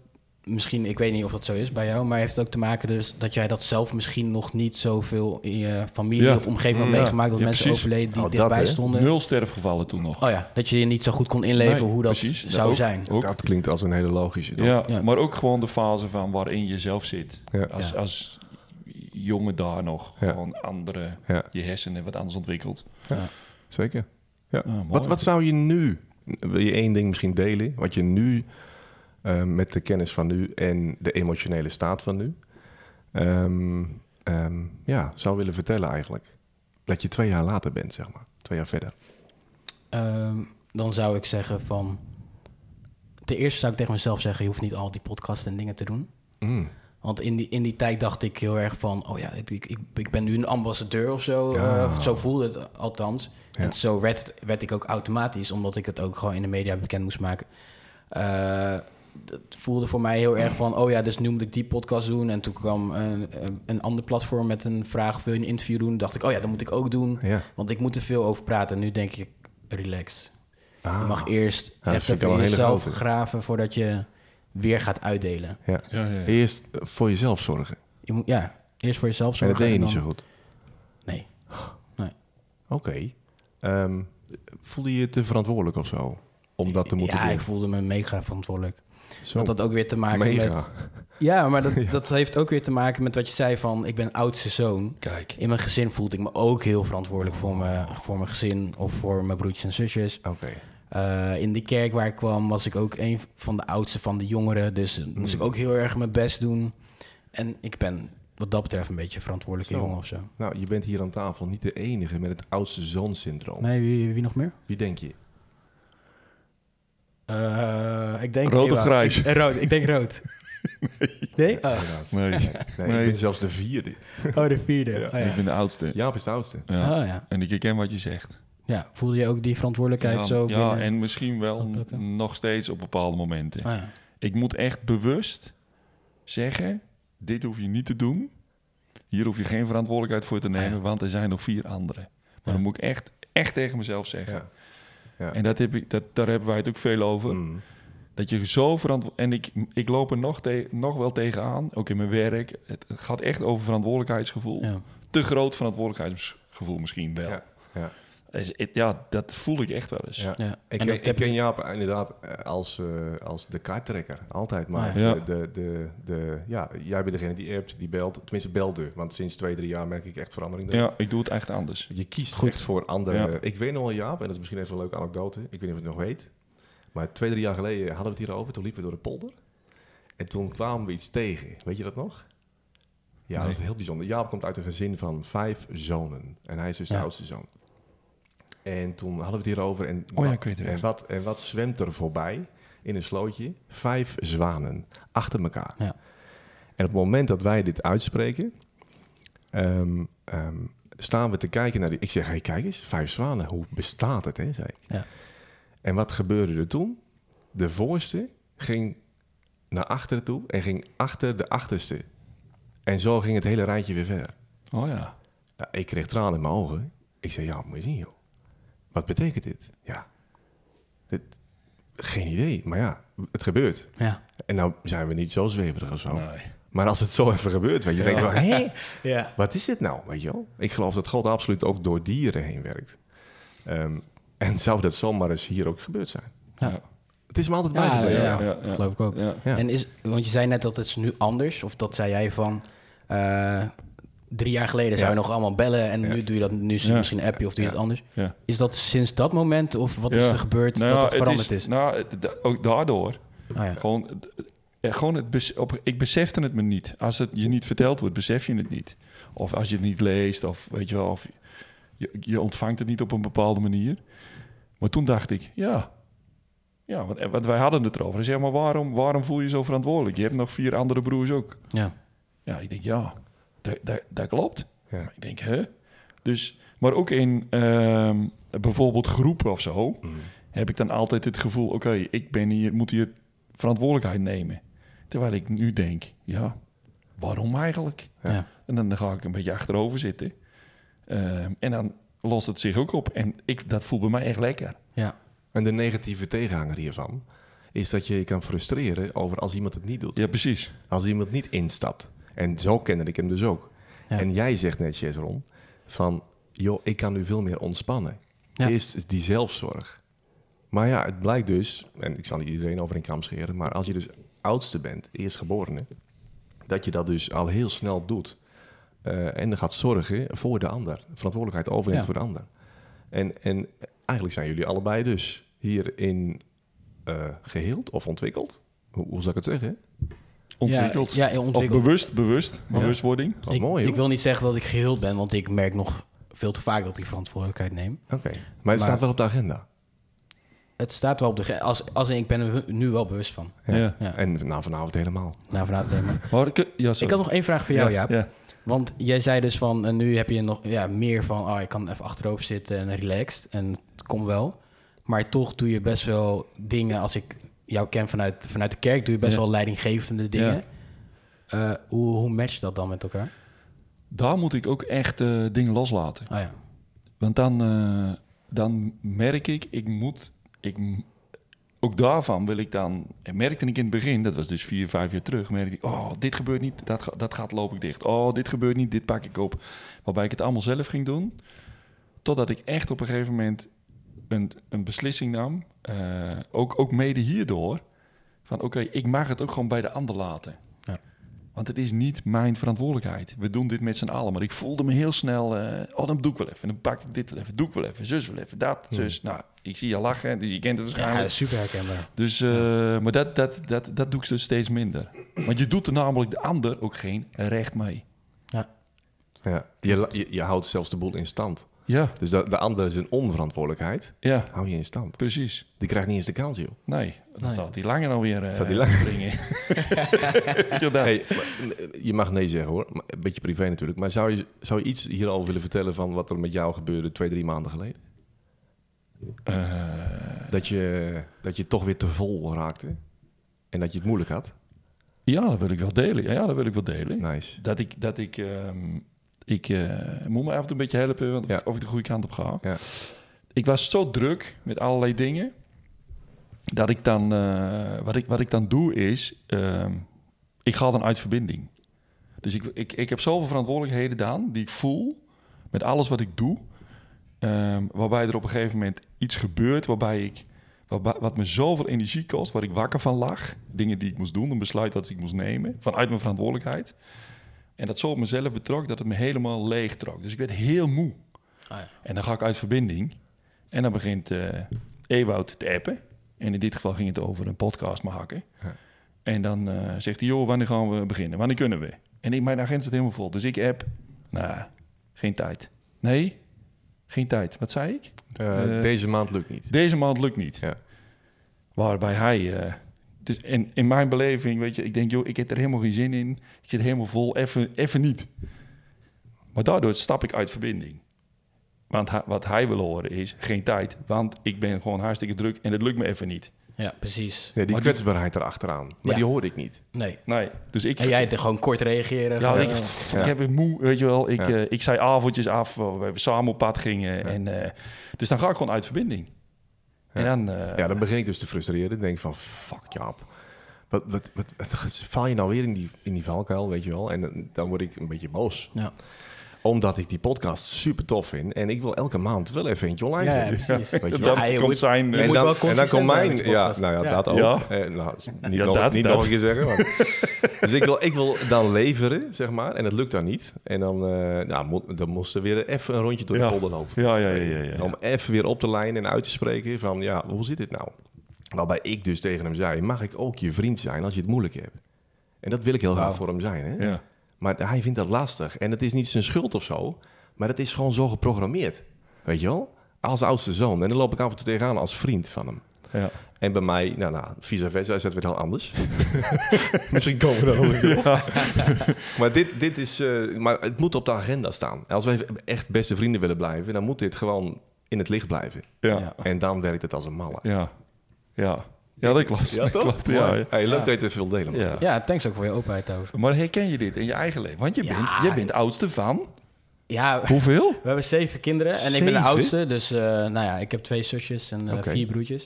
misschien, ik weet niet of dat zo is bij jou, maar heeft het ook te maken dus dat jij dat zelf misschien nog niet zoveel in je familie Ja. of omgeving had Mm, ja. meegemaakt, dat Ja, mensen precies. overleden die Oh, dat, dichtbij hè? stonden. Nul sterfgevallen toen nog. Oh ja, dat je je niet zo goed kon inleven Nee, hoe dat precies. zou ook, zijn. Ook. Dat klinkt als een hele logische. toch? Ja, Ja. maar ook gewoon de fase van waarin je zelf zit. Ja. Als, Ja. als jongen daar nog Ja. gewoon andere, Ja. je hersenen wat anders ontwikkeld. Zeker. Ja. Ah, mooi. wat, wat zou je nu, wil je één ding misschien delen, wat je nu uh, met de kennis van nu en de emotionele staat van nu, um, um, ja, zou willen vertellen eigenlijk? Dat je twee jaar later bent, zeg maar. Twee jaar verder. Um, dan zou ik zeggen van... Ten eerste zou ik tegen mezelf zeggen, je hoeft niet al die podcasts en dingen te doen. Mm. Want in die, in die tijd dacht ik heel erg van... oh ja, ik, ik, ik ben nu een ambassadeur of zo. Ja. Uh, zo voelde het althans. Ja. En zo werd, werd ik ook automatisch... omdat ik het ook gewoon in de media bekend moest maken. Uh, het voelde voor mij heel erg van... oh ja, dus nu moet ik die podcast doen. En toen kwam een, een ander platform met een vraag... wil je een interview doen? Dacht ik, oh ja, dat moet ik ook doen. Ja. Want ik moet er veel over praten. En nu denk ik, relax. Ah. Je mag eerst Ja, dat vind even ik al in een hele jezelf grote. graven... voordat je weer gaat uitdelen. Ja. Ja, ja, ja. Eerst voor jezelf zorgen. Je moet, ja, eerst voor jezelf En zorgen. dat deed je en niet dan- zo goed. Nee. Oké. Okay. Um, voelde je je te verantwoordelijk of zo? Om dat te moeten ja, doen? ik voelde me mega verantwoordelijk. Zo. Dat had ook weer te maken Mega. met... Ja, maar dat, dat heeft ook weer te maken met wat je zei van... ik ben oudste zoon. Kijk. In mijn gezin voelde ik me ook heel verantwoordelijk... voor mijn, voor mijn gezin of voor mijn broertjes en zusjes. Oké. Okay. Uh, in die kerk waar ik kwam was ik ook een van de oudste van de jongeren. Dus mm. moest ik ook heel erg mijn best doen. En ik ben wat dat betreft een beetje verantwoordelijke Zo. jongen of zo. Nou, je bent hier aan tafel niet de enige met het oudste zoon-syndroom. Nee, wie, wie nog meer? Wie denk je? Uh, ik denk rood of ja, grijs? Ik, rood. Ik denk rood. Nee? Oh. Helaas. Nee. Nee, Nee. ik ben zelfs de vierde. Oh, de vierde. Ja. Oh, ja. Ik ben de oudste. Jaap is de oudste. Ja. Oh, ja. En ik herken wat je zegt. Ja, voelde je ook die verantwoordelijkheid Ja, zo ja binnen? en misschien wel oppakken? nog steeds op bepaalde momenten. Oh, ja. Ik moet echt bewust zeggen... dit hoef je niet te doen. Hier hoef je geen verantwoordelijkheid voor te nemen... Ah, ja. want er zijn nog vier anderen. Maar Ja. dan moet ik echt, echt tegen mezelf zeggen. Ja. Ja. En dat heb ik, dat, daar hebben wij het ook veel over. Mm. Dat je zo verantwoordelijk... En ik, ik loop er nog, te, nog wel tegenaan, ook in mijn werk. Het gaat echt over verantwoordelijkheidsgevoel. Ja. Te groot verantwoordelijkheidsgevoel misschien wel. Ja. Ja. Dus het- ja, dat voel ik echt wel eens. Ja. Ja. Ik, En ken, dat ik heb ken je- Jaap inderdaad eh, als, uh, als de kaarttrekker. Altijd. Maar Ah, ja. de, de, de, de, ja, jij bent degene die appt, die belt. Tenminste, belde. Want sinds twee, drie jaar merk ik echt verandering. Ja, ik doe het echt anders. Je kiest Goed. echt voor andere... Ja. Ik weet nog wel, Jaap, en dat is misschien even een leuke anekdote. Ik weet niet of je het nog weet. Maar twee, drie jaar geleden hadden we het hierover. Toen liepen we door de polder. En toen kwamen we iets tegen. Weet je dat nog? Ja, Nee. dat is heel bijzonder. Jaap komt uit een gezin van vijf zonen. En hij is dus de Ja. oudste zoon. En toen hadden we het hierover. En, Oh ja, wat, ik weet het en, weer. wat, en wat zwemt er voorbij in een slootje? Vijf zwanen achter elkaar. Ja. En op het moment dat wij dit uitspreken... Um, um, staan we te kijken naar die... Ik zeg, hey, kijk eens, vijf zwanen. Hoe bestaat het, hè, zei ik. Ja. En wat gebeurde er toen? De voorste ging naar achteren toe en ging achter de achterste. En zo ging het hele rijtje weer verder. Oh ja. Nou, ik kreeg tranen in mijn ogen. Ik zei, ja, moet je zien, joh. Wat betekent dit? Ja, dit, geen idee. Maar ja, het gebeurt. Ja. En nou zijn we niet zo zweverig of zo. Nee. Maar als het zo even gebeurt, weet je, denk je wel, hé, Ja. wat is dit nou, weet je wel? Ik geloof dat God absoluut ook door dieren heen werkt. Um, en zou dat zomaar eens hier ook gebeurd zijn? Ja. Ja. Het is me altijd Ja, bijgebleven. ja, Ja, ja, ja. geloof ik ook. Ja. Ja. En is, want je zei net dat het is nu anders, of dat zei jij van... uh, drie jaar geleden zou je Ja. nog allemaal bellen en Ja. nu doe je dat, nu Ja. misschien een appje of doe je Ja. het anders. Ja. Is dat sinds dat moment of wat is Ja. er gebeurd Nou dat ja, het veranderd is? Nou, het- da- ook daardoor. Oh, ja. Gewoon, het- ja, gewoon het bes- op, ik besefte het me niet. Als het je niet verteld wordt, besef je het niet. Of als je het niet leest, of weet je wel, of je, je ontvangt het niet op een bepaalde manier. Maar toen dacht ik, ja, ja, want, want wij hadden het erover. Hij zei, maar waarom, waarom voel je je zo verantwoordelijk? Je hebt nog vier andere broers ook. Ja. Ja, ik denk, ja, dat, dat, dat klopt. Ja. Maar ik denk, hè? Dus, maar ook in ehm, bijvoorbeeld groepen of zo, Mm. heb ik dan altijd het gevoel, oké, ik ben hier, moet hier verantwoordelijkheid nemen. Terwijl ik nu denk, ja, waarom eigenlijk? Ja. Ja. En dan ga ik een beetje achterover zitten. Ehm, en dan lost het zich ook op. En ik, dat voelt bij mij echt lekker. Ja. En de negatieve tegenhanger hiervan is dat je je kan frustreren over als iemand het niet doet. Ja, precies. Als iemand niet instapt. En zo kende ik hem dus ook. Ja. En jij zegt net, Chesron, van... joh, ik kan nu veel meer ontspannen. Ja. Eerst die zelfzorg. Maar ja, het blijkt dus... en ik zal niet iedereen over een kam scheren... maar als je dus oudste bent, eerstgeborene... dat je dat dus al heel snel doet. Uh, en dan gaat zorgen voor de ander. Verantwoordelijkheid overneemt Ja. voor de ander. En, en eigenlijk zijn jullie allebei dus hierin uh, geheeld of ontwikkeld. Hoe, hoe zou ik het zeggen? Ontwikkeld. Ja, ja, ontwikkeld. Of bewust, bewust. Ja. Bewustwording. Wat ik, mooi, ik hoor. wil niet zeggen dat ik geheeld ben, want ik merk nog veel te vaak dat ik verantwoordelijkheid neem. Oké, okay. maar het Maar- staat wel op de agenda. Het staat wel op de... ge- Als, als in, ik ben er nu wel bewust van. Ja. Ja. Ja. En nou, vanavond helemaal. Nou, vanuit het thema. Maar ik, ja, Ik sorry. had nog één vraag voor jou, Ja, Jaap. ja. Want jij zei dus van, en nu heb je nog ja, meer van, oh, ik kan even achterover zitten en relaxed. En het komt wel. Maar toch doe je best wel dingen, als ik jou ken vanuit, vanuit de kerk, doe je best Ja. wel leidinggevende dingen. Uh, hoe, hoe matcht dat dan met elkaar? Daar moet ik ook echt eh, dingen loslaten. Oh ja. Want dan, eh, dan merk ik, ik moet... Ik, m- ook daarvan wil ik dan... En merkte ik in het begin, dat was dus vier, vijf jaar terug... merkte ik, oh, dit gebeurt niet, dat, ga- dat gaat loop ik dicht. Oh, dit gebeurt niet, dit pak ik op. Waarbij ik het allemaal zelf ging doen. Totdat ik echt op een gegeven moment een, een beslissing nam. eh, ook, ook mede hierdoor. Van oké, ik mag het ook gewoon bij de ander laten. Ja. Want het is niet mijn verantwoordelijkheid. We doen dit met z'n allen. Maar ik voelde me heel snel... eh, oh, dan doe ik wel even. Dan pak ik dit wel even. Doe ik wel even. Zus wel even. Dat, zus. Nou, ik zie je lachen. Dus je kent het waarschijnlijk. Ja, super herkenbaar. Dus, uh, maar dat, dat, dat, dat doe ik dus steeds minder. Want je doet er namelijk de ander ook geen recht mee. Ja. Ja. Je, la- je, je houdt zelfs de boel in stand. Ja, Dus de, de ander is een onverantwoordelijkheid. ja, Hou je in stand. precies. Die krijgt niet eens de kans, joh. Nee, dan Nee. staat die langer alweer uh, Staat die langer? springen. ja, dat. Hey, maar, je mag nee zeggen hoor. Maar een beetje privé natuurlijk. Maar zou je, zou je iets hierover willen vertellen van wat er met jou gebeurde twee, drie maanden geleden? Uh, Dat je, dat je toch weer te vol raakte. En dat je het moeilijk had. ja, dat wil ik wel delen. Ja, dat wil ik wel delen. Nice. Dat ik... Dat ik, um, ik uh, moet me even een beetje helpen want Ja. of ik de goede kant op ga. Ja. Ik was zo druk met allerlei dingen... dat ik dan... Uh, wat, ik, wat ik dan doe is... Uh, ik ga dan uit verbinding. Dus ik, ik, ik heb zoveel verantwoordelijkheden gedaan... die ik voel met alles wat ik doe... Um, waarbij er op een gegeven moment iets gebeurt... waarbij ik... Waarbij, wat me zoveel energie kost... waar ik wakker van lag... dingen die ik moest doen... een besluit dat ik moest nemen... vanuit mijn verantwoordelijkheid... En dat zo op mezelf betrok dat het me helemaal leeg trok. Dus ik werd heel moe. Ah, ja. En dan ga ik uit verbinding. En dan begint uh, Ewout te appen. En in dit geval ging het over een podcast maken. Ja. En dan uh, zegt hij, joh, wanneer gaan we beginnen? Wanneer kunnen we? En ik, mijn agenda zit helemaal vol. Dus ik app, nou, geen tijd. Nee, geen tijd. Wat zei ik? Uh, Uh, deze maand lukt niet. Deze maand lukt niet. Ja. Waarbij hij... Uh, dus in, in mijn beleving, weet je, ik denk, joh, ik heb er helemaal geen zin in. Ik zit helemaal vol, even, even niet. Maar daardoor stap ik uit verbinding. Want hij, wat hij wil horen is geen tijd. Want ik ben gewoon hartstikke druk en het lukt me even niet. Ja, precies. Ja, die Maar kwetsbaarheid erachteraan. Maar Ja. die hoorde ik niet. Nee. Nee, dus ik... En jij te gewoon kort reageren. Ja, gewoon, ik, uh, ik heb het moe, weet je wel. Ik, Ja. uh, ik zei avondjes af, waar we samen op pad gingen. Ja. En, uh, dus dan ga ik gewoon uit verbinding. Ja. En dan... Uh, Ja, dan begin ik dus te frustreren. Dan denk ik van, fuck Jaap. Wat, wat, wat, wat val je nou weer in die, in die valkuil, weet je wel? En dan, dan word ik een beetje boos. ja. Omdat ik die podcast super tof vind. En ik wil elke maand wel even eentje online Ja, ja, zetten. precies. Weet je dat wel? Ja, je komt moet- zijn... je uh, en, moet dan, wel en dan consistent komt zijn mijn... met je Ja, podcast. nou ja, Ja. dat ook. Ja. Eh, nou, niet, Ja, nog, dat- niet dat. nog een keer zeggen. Maar. Dus ik wil, ik wil dan leveren, zeg maar. En dat lukt dan niet. En dan, uh, nou, moet, dan moest er weer even een rondje door de Ja. polder lopen. Ja, ja, ja, ja, ja. Om even weer op te lijnen en uit te spreken van... Ja, hoe zit dit nou? Waarbij ik dus tegen hem zei... Mag ik ook je vriend zijn als je het moeilijk hebt? En dat wil ik heel graag Wauw. voor hem zijn, hè? Ja. Maar hij vindt dat lastig. En het is niet zijn schuld of zo. Maar het is gewoon zo geprogrammeerd. Weet je wel? Als oudste zoon. En dan loop ik af en toe tegenaan als vriend van hem. Ja. En bij mij, nou, nou vice versa, is het weer heel anders. Misschien komen we er ook weer op. Ja. Maar, dit, dit is, uh, maar het moet op de agenda staan. Als wij echt beste vrienden willen blijven... dan moet dit gewoon in het licht blijven. Ja. Ja. En dan werkt het als een malle. Ja. Ja. Ja, dat klopt. Ja, dat toch? klopt. Ja, ja. Hey, leuk Ja. dat je het veel delen. man. Ja. ja, thanks ook voor je openheid over. Maar herken je dit in je eigen leven? Want je, Ja. bent, je bent oudste van... Ja, Hoeveel? we hebben zeven kinderen en ik ben de Zeven? oudste. Dus uh, nou ja, ik heb twee zusjes en uh, Oké. vier broertjes.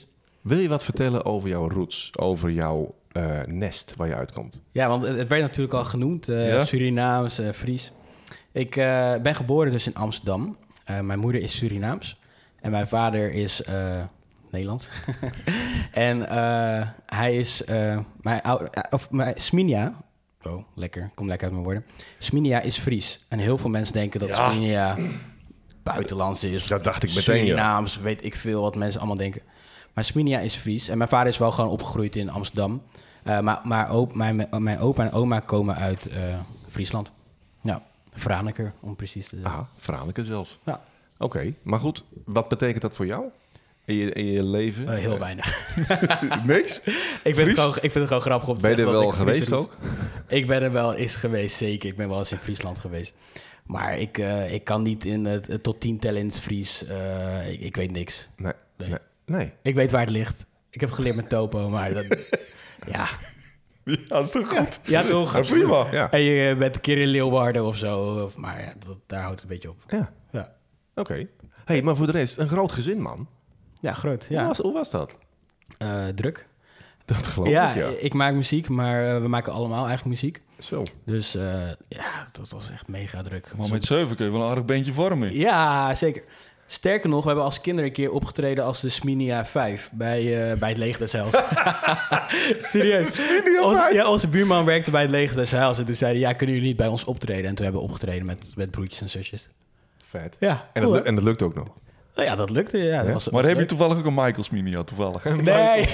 Wil je wat vertellen over jouw roots? Over jouw uh, nest waar je uitkomt? Ja, want het, het werd natuurlijk al genoemd. Uh, Ja? Surinaams, uh, Fries. Ik uh, ben geboren dus in Amsterdam. Uh, mijn moeder is Surinaams. En mijn vader is uh, Nederlands. en uh, hij is... Uh, mijn ou- of mijn Sminia... Oh, lekker. Kom lekker uit mijn woorden. Sminia is Fries. En heel veel mensen denken dat Ja. Sminia buitenlands is. Dat dacht ik meteen, ja. Surinaams, weet ik veel wat mensen allemaal denken. Maar Sminia is Fries. En mijn vader is wel gewoon opgegroeid in Amsterdam. Uh, maar maar op, mijn, mijn opa en oma komen uit uh, Friesland. Ja, Franeker, om precies te zijn. Ah, Franeker zelfs. Ja. Oké, okay, maar goed. Wat betekent dat voor jou? In je, in je leven? Uh, heel Uh, weinig. Niks? ik, vind het gewoon, ik vind het gewoon grappig om te Ben je er zeggen wel dat ik geweest Friese ook? roots- Ik ben er wel eens geweest, zeker. Ik ben wel eens in Friesland geweest. Maar ik, uh, ik kan niet in het, het tot tien tellen in het Fries. Uh, ik, ik weet niks. Nee, Nee. nee. nee. Ik weet waar het ligt. Ik heb het geleerd met Topo, maar dat... ja. Ja, dat is toch goed? Ja, toch? Ja, prima. Ja, En je bent een keer in Leeuwarden of zo. Of, maar ja, dat, daar houdt het een beetje op. ja. Ja, Oké. Okay. Hey, maar voor de rest, een groot gezin, man. ja groot. Hoe, Ja. was, hoe was dat? Uh, druk. Dat geloof Ja, ik, ja. ik maak muziek, maar uh, we maken allemaal eigen muziek. Zo. Dus uh, ja, dat was echt mega druk. Maar met zeven kun je wel een aardig bandje vormen. Ja, zeker. Sterker nog, we hebben als kinderen een keer opgetreden als de Sminia vijf bij, uh, bij het Leger des Heils. Serieus. Onze, ja, onze buurman werkte bij het Leger des Heils en toen zeiden ja, kunnen jullie niet bij ons optreden? En toen hebben we opgetreden met, met broertjes en zusjes. Vet. Ja, En cool, dat, hè? en dat lukt ook nog. Nou ja, dat lukte. Ja, dat Ja? was, Maar was heb je leuk. toevallig ook een Michaels Mini toevallig? Nee.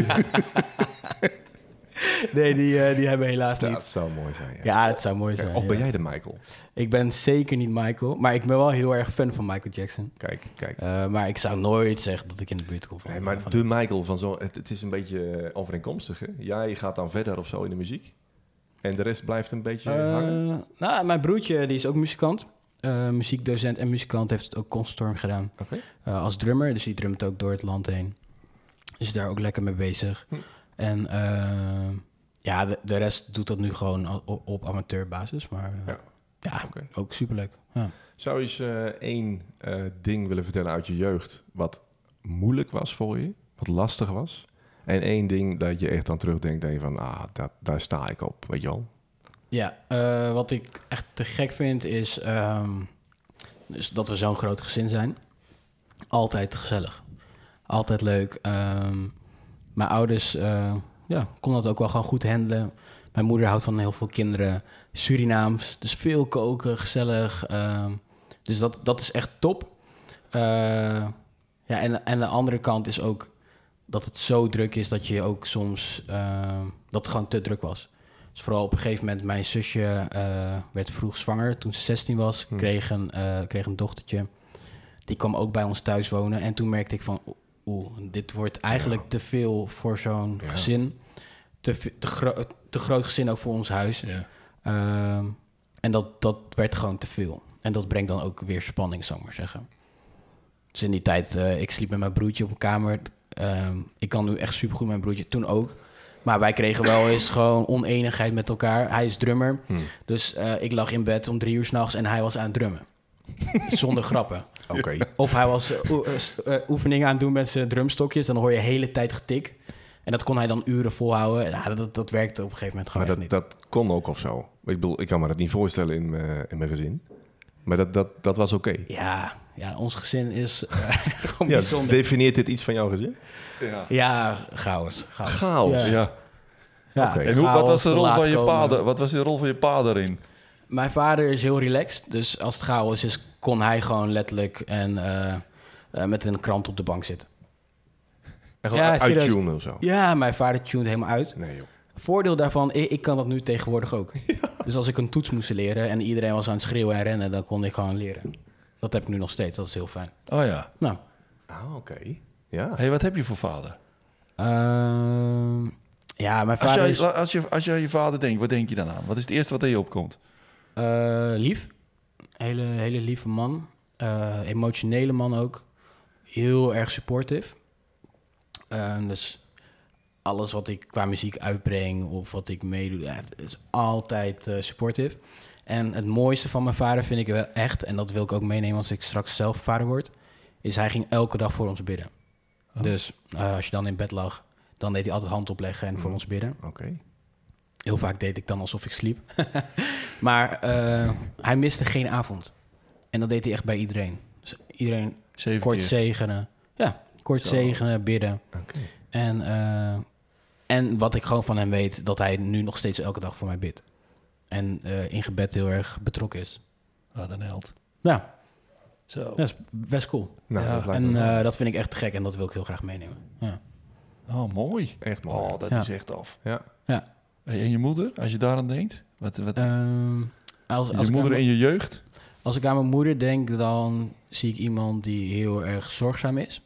nee, die, uh, die hebben we helaas Dat niet. zou mooi zijn, ja. Ja, dat zou mooi zijn. Of ben ja. jij de Michael? Ik ben zeker niet Michael, maar ik ben wel heel erg fan van Michael Jackson. Kijk, kijk. Uh, maar ik zou nooit zeggen dat ik in de buurt kom van. Nee, maar van de Michael van zo... Het, het is een beetje overeenkomstig, hè? Jij gaat dan verder of zo in de muziek. En de rest blijft een beetje hangen. Uh, nou, mijn broertje die is ook muzikant. Uh, muziekdocent en muzikant, heeft het ook conservatorium gedaan. Oké. Uh, als drummer, dus die drumt ook door het land heen. Is daar ook lekker mee bezig. Hm. En uh, ja, de, de rest doet dat nu gewoon op, op amateurbasis. Maar uh, Ja. ja, Oké. ook superleuk. Ja. Zou je eens uh, één uh, ding willen vertellen uit je jeugd... wat moeilijk was voor je? Wat lastig was? En één ding dat je echt aan terugdenkt... denk je van, ah, dat, daar sta ik op, weet je wel? Ja, uh, wat ik echt te gek vind is um, dus dat we zo'n groot gezin zijn. Altijd gezellig. Altijd leuk. Um, mijn ouders uh, ja, konden dat ook wel gewoon goed handelen. Mijn moeder houdt van heel veel kinderen. Surinaams, dus veel koken, gezellig. Um, dus dat, dat is echt top. Uh, ja, en, en de andere kant is ook dat het zo druk is dat je ook soms... Uh, dat het gewoon te druk was. Dus vooral op een gegeven moment, mijn zusje uh, werd vroeg zwanger toen ze zestien was. Hmm. Kreeg, een, uh, kreeg een dochtertje. Die kwam ook bij ons thuis wonen. En toen merkte ik van, oeh, dit wordt eigenlijk Ja. te veel voor zo'n Ja. gezin. Te, te, gro- te groot gezin ook voor ons huis. Ja. Uh, en dat, dat werd gewoon te veel. En dat brengt dan ook weer spanning, zou ik maar zeggen. Dus in die tijd, uh, ik sliep met mijn broertje op een kamer. Uh, ik kan nu echt supergoed met mijn broertje, toen ook. Maar wij kregen wel eens gewoon oneenigheid met elkaar. Hij is drummer, Hmm. dus uh, ik lag in bed om drie uur 's nachts en hij was aan het drummen. Zonder grappen. Oké. Okay. Of hij was uh, oe- uh, oefeningen aan het doen met zijn drumstokjes. Dan hoor je de hele tijd getik. En dat kon hij dan uren volhouden. Ja, dat, dat, dat werkte op een gegeven moment gewoon Maar echt dat, niet. dat kon ook of zo. Ik bedoel, ik kan me dat niet voorstellen in mijn, in mijn gezin. Maar dat, dat, dat was oké. Okay. Ja, ja, ons gezin is uh, gewoon Ja, bijzonder. definieert dit iets van jouw gezin? Ja. Ja, chaos. Chaos. Chaos. Ja. Ja. Ja, Oké. En hoe, wat, chaos, was de te rol laat van je komen. pa, da- wat was de rol van je pa daarin? Mijn vader is heel relaxed. Dus als het chaos is, kon hij gewoon letterlijk en, uh, uh, met een krant op de bank zitten. En gewoon Ja, uit- serieus. uittunen of zo? Ja, mijn vader tuned helemaal uit. Nee, joh. Voordeel daarvan, ik, ik kan dat nu tegenwoordig ook. Dus als ik een toets moest leren en iedereen was aan het schreeuwen en rennen, dan kon ik gewoon leren. Dat heb ik nu nog steeds, dat is heel fijn. Oh ja. Nou, Ah, oké. Ja. Hey, wat heb je voor vader? uh, ja, mijn Als vader jij, is als, je, als je aan je vader denkt, wat denk je dan aan? Wat is het eerste wat in je opkomt? uh, lief. Hele, hele lieve man. Uh, emotionele man ook. Heel erg supportive. Uh, dus alles wat ik qua muziek uitbreng of wat ik meedoe, ja, het is altijd uh, supportive. En het mooiste van mijn vader vind ik wel echt, en dat wil ik ook meenemen als ik straks zelf vader word, is hij ging elke dag voor ons bidden. Oh. Dus uh, als je dan in bed lag, dan deed hij altijd hand opleggen en voor Mm. ons bidden. Oké. Okay. Heel vaak deed ik dan alsof ik sliep. maar uh, hij miste geen avond. En dat deed hij echt bij iedereen. Dus iedereen Zeven kort keer. zegenen. Ja, kort Zo. zegenen, bidden. Okay. En, uh, en wat ik gewoon van hem weet, dat hij nu nog steeds elke dag voor mij bidt. En uh, in gebed heel erg betrokken is. Wat een held. Ja, Zo. dat is best cool. Nou, Ja, dat lijkt En me wel uh, dat vind ik echt gek en dat wil ik heel graag meenemen. Ja. Oh, mooi. echt mooi. Oh, dat Ja. is echt af. Ja. Ja. Hey, en je moeder, als je daaraan denkt? Wat, wat, Um, als, je als, ik moeder aan, in je jeugd? als ik aan mijn moeder denk, dan zie ik iemand die heel erg zorgzaam is.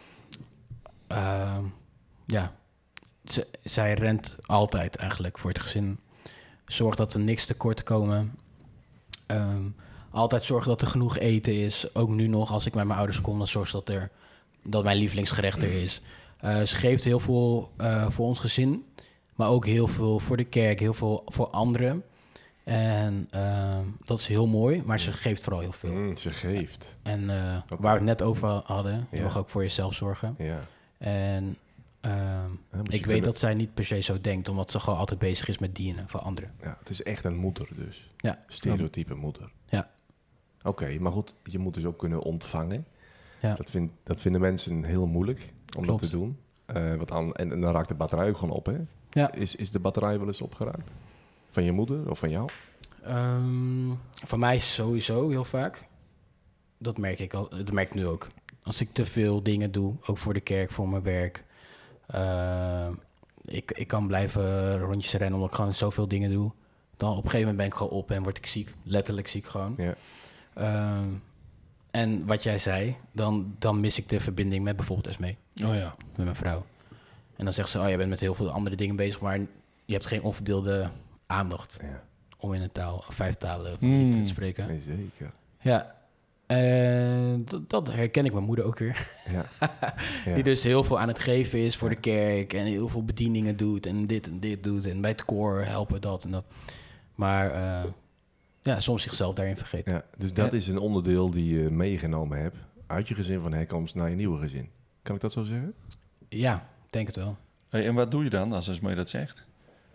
Uh, ja, Z- zij rent altijd eigenlijk voor het gezin. Zorgt dat er niks tekort komen. Um, altijd zorgen dat er genoeg eten is. Ook nu nog, als ik met mijn ouders kom, dan zorgt ze dat, er, dat mijn lievelingsgerecht er is. Uh, ze geeft heel veel uh, voor ons gezin. Maar ook heel veel voor de kerk, heel veel voor anderen. En uh, dat is heel mooi, maar ze geeft vooral heel veel. Mm, ze geeft. En uh, Okay. waar we het net over hadden, je Ja. mag ook voor jezelf zorgen. Ja. En uh, moet je ik weet kunnen. dat zij niet per se zo denkt, omdat ze gewoon altijd bezig is met dienen voor anderen. Ja, het is echt een moeder dus. Ja. Stereotype moeder. Ja. Oké, okay, maar goed, je moet dus ook kunnen ontvangen. Ja. Dat, vind, dat vinden mensen heel moeilijk om Klopt. dat te doen. Uh, wat aan, en, en dan raakt de batterij ook gewoon op, hè? Ja. Is, is de batterij wel eens opgeraakt? Van je moeder of van jou? Um, van mij sowieso heel vaak. Dat merk ik al. Dat merk ik nu ook. Als ik te veel dingen doe, ook voor de kerk, voor mijn werk. Uh, ik, ik kan blijven rondjes rennen omdat ik gewoon zoveel dingen doe. Dan op een gegeven moment ben ik gewoon op en word ik ziek. Letterlijk ziek gewoon. Ja. Um, en wat jij zei, dan, dan mis ik de verbinding met bijvoorbeeld Esmee. Oh ja. Met mijn vrouw. En dan zegt ze, oh, je bent met heel veel andere dingen bezig, maar je hebt geen onverdeelde aandacht. Ja. Om in een taal, vijf talen van Mm. liefde te spreken. Nee, zeker. Ja, uh, d- dat herken ik mijn moeder ook weer. Ja. Ja. Die dus heel veel aan het geven is voor Ja. de kerk. En heel veel bedieningen doet. En dit en dit doet. En bij het koor helpen dat en dat. Maar uh, ja, soms zichzelf daarin vergeten. Ja, dus dat Ja. is een onderdeel die je meegenomen hebt uit je gezin van herkomst naar je nieuwe gezin. Kan ik dat zo zeggen? Ja, ik denk het wel. Hey, en wat doe je dan als Esmee dat zegt?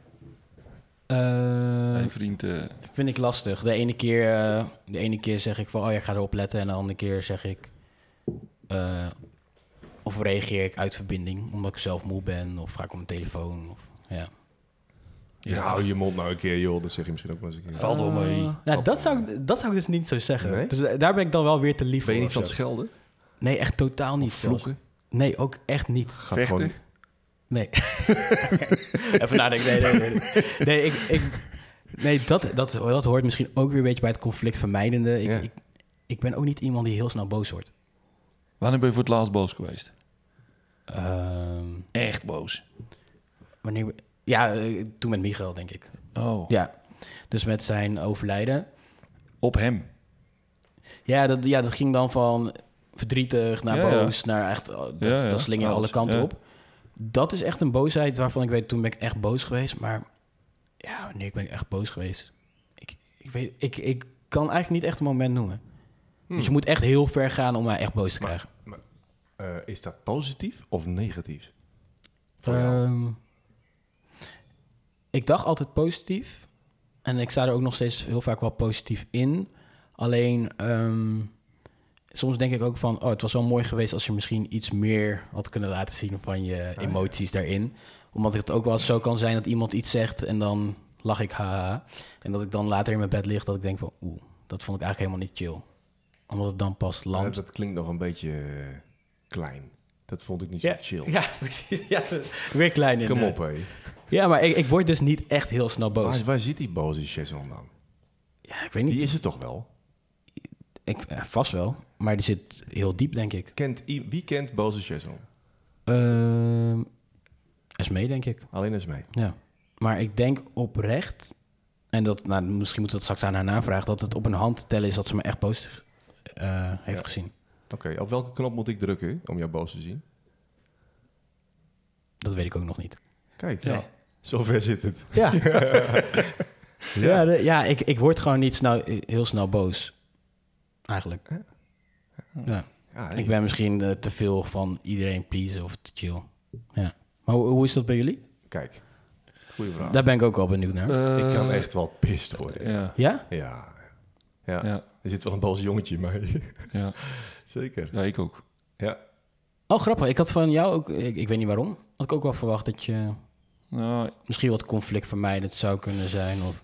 Uh, Hey, vriend, uh, vind ik lastig. De ene, keer, uh, de ene keer zeg ik van, oh ja, ga erop letten. En de andere keer zeg ik... Uh, of reageer ik uit verbinding, omdat ik zelf moe ben. Of ga ik op mijn telefoon. Of, ja. Ja, hou je mond nou een keer, joh. Dat zeg je misschien ook wel eens een keer. Valt wel mee. Uh, nou, dat zou, ik, dat zou ik dus niet zo zeggen. Nee? Dus daar ben ik dan wel weer te lief Ben je voor. niet van of het zo. schelden? Nee, echt totaal niet. Of vloeken? zelfs. Nee, ook echt niet. Gaat vechten? gewoon- Nee. Even nadenken. Nee, nee, nee. Nee, nee, ik, ik, nee dat, dat, dat hoort misschien ook weer een beetje bij het conflictvermijdende. Ik, Ja. ik, ik ben ook niet iemand die heel snel boos wordt. wanneer ben je voor het laatst boos geweest? Um, Echt boos? wanneer... we- Ja, eh, toen met Michael, denk ik. Oh, Ja, dus met zijn overlijden. op hem? Ja, dat, ja, dat ging dan van verdrietig naar Ja, ja. boos, naar echt... oh, Dat, Ja, ja. dat sling je alle Alles, kanten ja. op. Dat is echt een boosheid waarvan ik weet, toen ben ik echt boos geweest. Maar ja, wanneer ik ben ik echt boos geweest? Ik, ik, weet, ik, ik kan eigenlijk niet echt een moment noemen. Hmm. Dus je moet echt heel ver gaan om mij echt boos te Maar- krijgen. Uh, is dat positief of negatief? Voor jou? Ehm, ik dacht altijd positief. En ik sta er ook nog steeds heel vaak wel positief in. Alleen, ehm, soms denk ik ook van... oh, het was wel mooi geweest als je misschien iets meer had kunnen laten zien van je ja. emoties daarin. Omdat het ook wel eens zo kan zijn dat iemand iets zegt en dan lach ik haha. En dat ik dan later in mijn bed lig dat ik denk van... oeh, dat vond ik eigenlijk helemaal niet chill. Omdat het dan pas Ja, landt. dat klinkt nog een beetje uh, klein. Dat vond ik niet Ja, zo chill. ja, precies. Ja, weer klein in. Kom de- op, hé. Ja, maar ik, ik word dus niet echt heel snel boos. Waar, waar zit die boze Chesson dan? Ja, ik weet niet. Die is het toch wel? Ik, eh, vast wel, maar die zit heel diep, denk ik. Kent, i- wie kent boze Chesson? Uh, Esmee, denk ik. Alleen eens mee. Ja. Maar ik denk oprecht, en dat, nou, misschien moeten we dat straks aan haar navragen, dat het op een hand te tellen is dat ze me echt boos uh, heeft Ja. gezien. Oké, op welke knop moet ik drukken om jou boos te zien? Dat weet ik ook nog niet. Kijk, Ja. ja. Zover zit het. Ja, ja, de- ja ik, ik word gewoon niet snel, heel snel boos. Eigenlijk. Ja. Ja. Ja, Ik ben misschien uh, te veel van iedereen pleasen of te chill. Ja. Maar hoe, hoe is dat bij jullie? Kijk, goeie vraag. Daar ben ik ook wel benieuwd naar. Uh, ik kan echt wel pist worden. Ja. Ja? Ja. Ja. Ja. Er zit wel een boos jongetje in mij. Ja. Zeker. Ja, ik ook. Ja. Oh, grappig. Ik had van jou ook, ik, ik weet niet waarom, had ik ook wel verwacht dat je Nou, misschien wat conflictvermijdend zou kunnen zijn. Of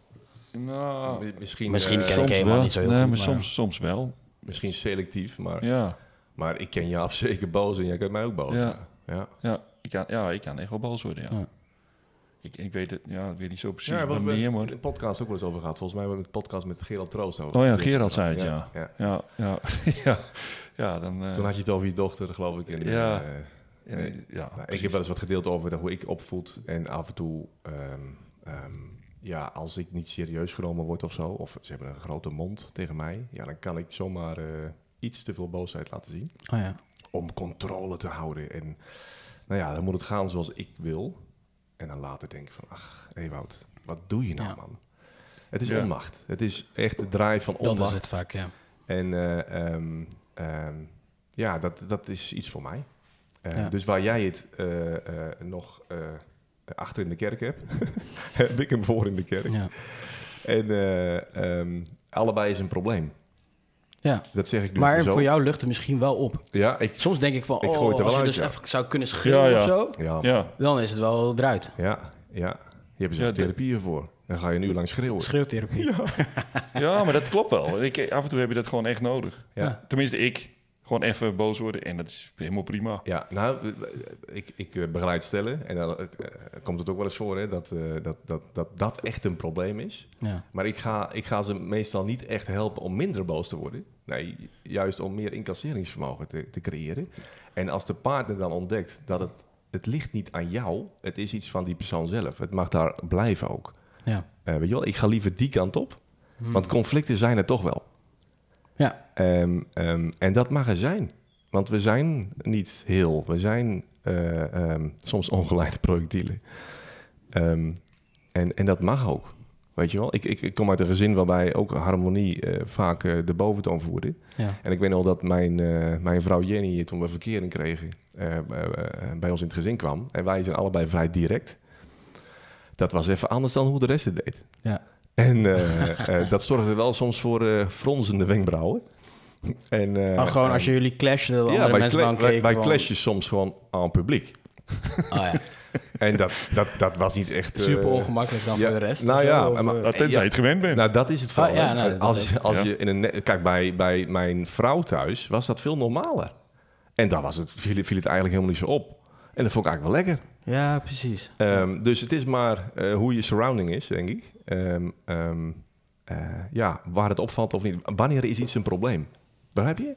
nou Misschien, Misschien eh, ken ik soms helemaal wel. niet zo heel nee, goed, maar maar- soms, soms wel. misschien selectief, maar, Ja. maar ik ken Jaap zeker boos en jij kent mij ook boos. Ja. Ja. Ja, ik kan, ja, ik kan echt wel boos worden, ja. Ja. Ik, ik weet het, ja, ik weet niet zo precies Ja, we hebben wanneer, het maar... in de podcast ook wel eens over gehad. Volgens mij hebben we een podcast met Gerald Troost over. Oh ja, Gerald zei het, ja. ja. Ja, ja, ja. Ja, dan... eh, Toen had je het over je dochter, geloof ik. En, Ja. eh, ja, nee. ja, nou, ik precies. heb wel eens wat gedeeld over hoe ik opvoed. En af en toe, ehm, ehm, ja, als ik niet serieus genomen word of zo, of ze hebben een grote mond tegen mij, ja, dan kan ik zomaar eh, iets te veel boosheid laten zien. Oh ja. Om controle te houden. En nou ja, dan moet het gaan zoals ik wil. En dan later denk ik van, ach, Ewout, wat doe je nou, Ja. man? Het is Ja. onmacht. Het is echt de draai van Dat onmacht. is het vaak, ja. En eh, ehm, ehm, ja, dat, dat is iets voor mij. Eh, Ja. Dus waar jij het eh, eh, nog eh, achter in de kerk hebt, heb ik hem voor in de kerk. Ja. En eh, ehm, allebei is een probleem. ja. Dat zeg ik nu Maar zo. voor jou lucht het misschien wel op. Ja, ik, Soms denk ik van, Ik gooi oh, het er als wel je uit, dus ja. even zou kunnen schreeuwen Ja, ja. of zo, ja, Ja, dan is het wel eruit. ja, ja. Je hebt Ja, er de- therapieën voor. Dan ga je een uur lang schreeuwen. Schreeuwtherapie. ja, maar dat klopt wel. Ik, af en toe heb je dat gewoon echt nodig. Ja. Tenminste, ik. Gewoon even boos worden en dat is helemaal prima. Ja, nou, ik, ik eh, begeleid stellen. En dan eh, komt het ook wel eens voor hè, dat, eh, dat, dat, dat dat echt een probleem is. Ja. Maar ik ga, ik ga ze meestal niet echt helpen om minder boos te worden. Nee, juist om meer incasseringsvermogen te, te creëren. En als de partner dan ontdekt dat het, het ligt niet aan jou, het is iets van die persoon zelf. Het mag daar blijven ook. Ja. Eh, weet je wel, ik ga liever die kant op. Hmm. Want conflicten zijn er toch wel. Ja. Ehm, ehm, en dat mag er zijn. Want we zijn niet heel. We zijn eh, ehm, soms ongeleide projectielen. Ehm, en, en dat mag ook. Weet je wel? Ik, ik, ik kom uit een gezin waarbij ook harmonie eh, vaak eh, de boventoon voerde. Ja. En ik weet nog dat mijn, eh, mijn vrouw Jenny, toen we verkering kregen, eh, eh, bij ons in het gezin kwam. En wij zijn allebei vrij direct. Dat was even anders dan hoe de rest het deed. Ja. En eh, eh, dat zorgde wel soms voor eh fronsende wenkbrauwen. En, eh, Oh, gewoon eh, als je jullie clashen, dat ja, andere wij, mensen cla- dan wij, keken wij van- clashen soms gewoon aan publiek. Oh ja, En dat, dat, dat was niet echt... eh, super ongemakkelijk dan ja, voor de rest. nou of zo, ja, of, maar- eh, Nou, tenzij ja. je het gewend bent. Nou, dat is het vooral. Oh, ja, hè. nou, dat als weet je, als Ja. je in een... ne- Kijk, bij, bij mijn vrouw thuis was dat veel normaler. En daar was het, viel, viel het eigenlijk helemaal niet zo op. En dat vond ik eigenlijk wel lekker. ja, precies. Ehm, dus het is maar eh, hoe je surrounding is, denk ik. Ehm, ehm, eh, ja, waar het opvalt of niet. Wanneer is iets een probleem? Begrijp je?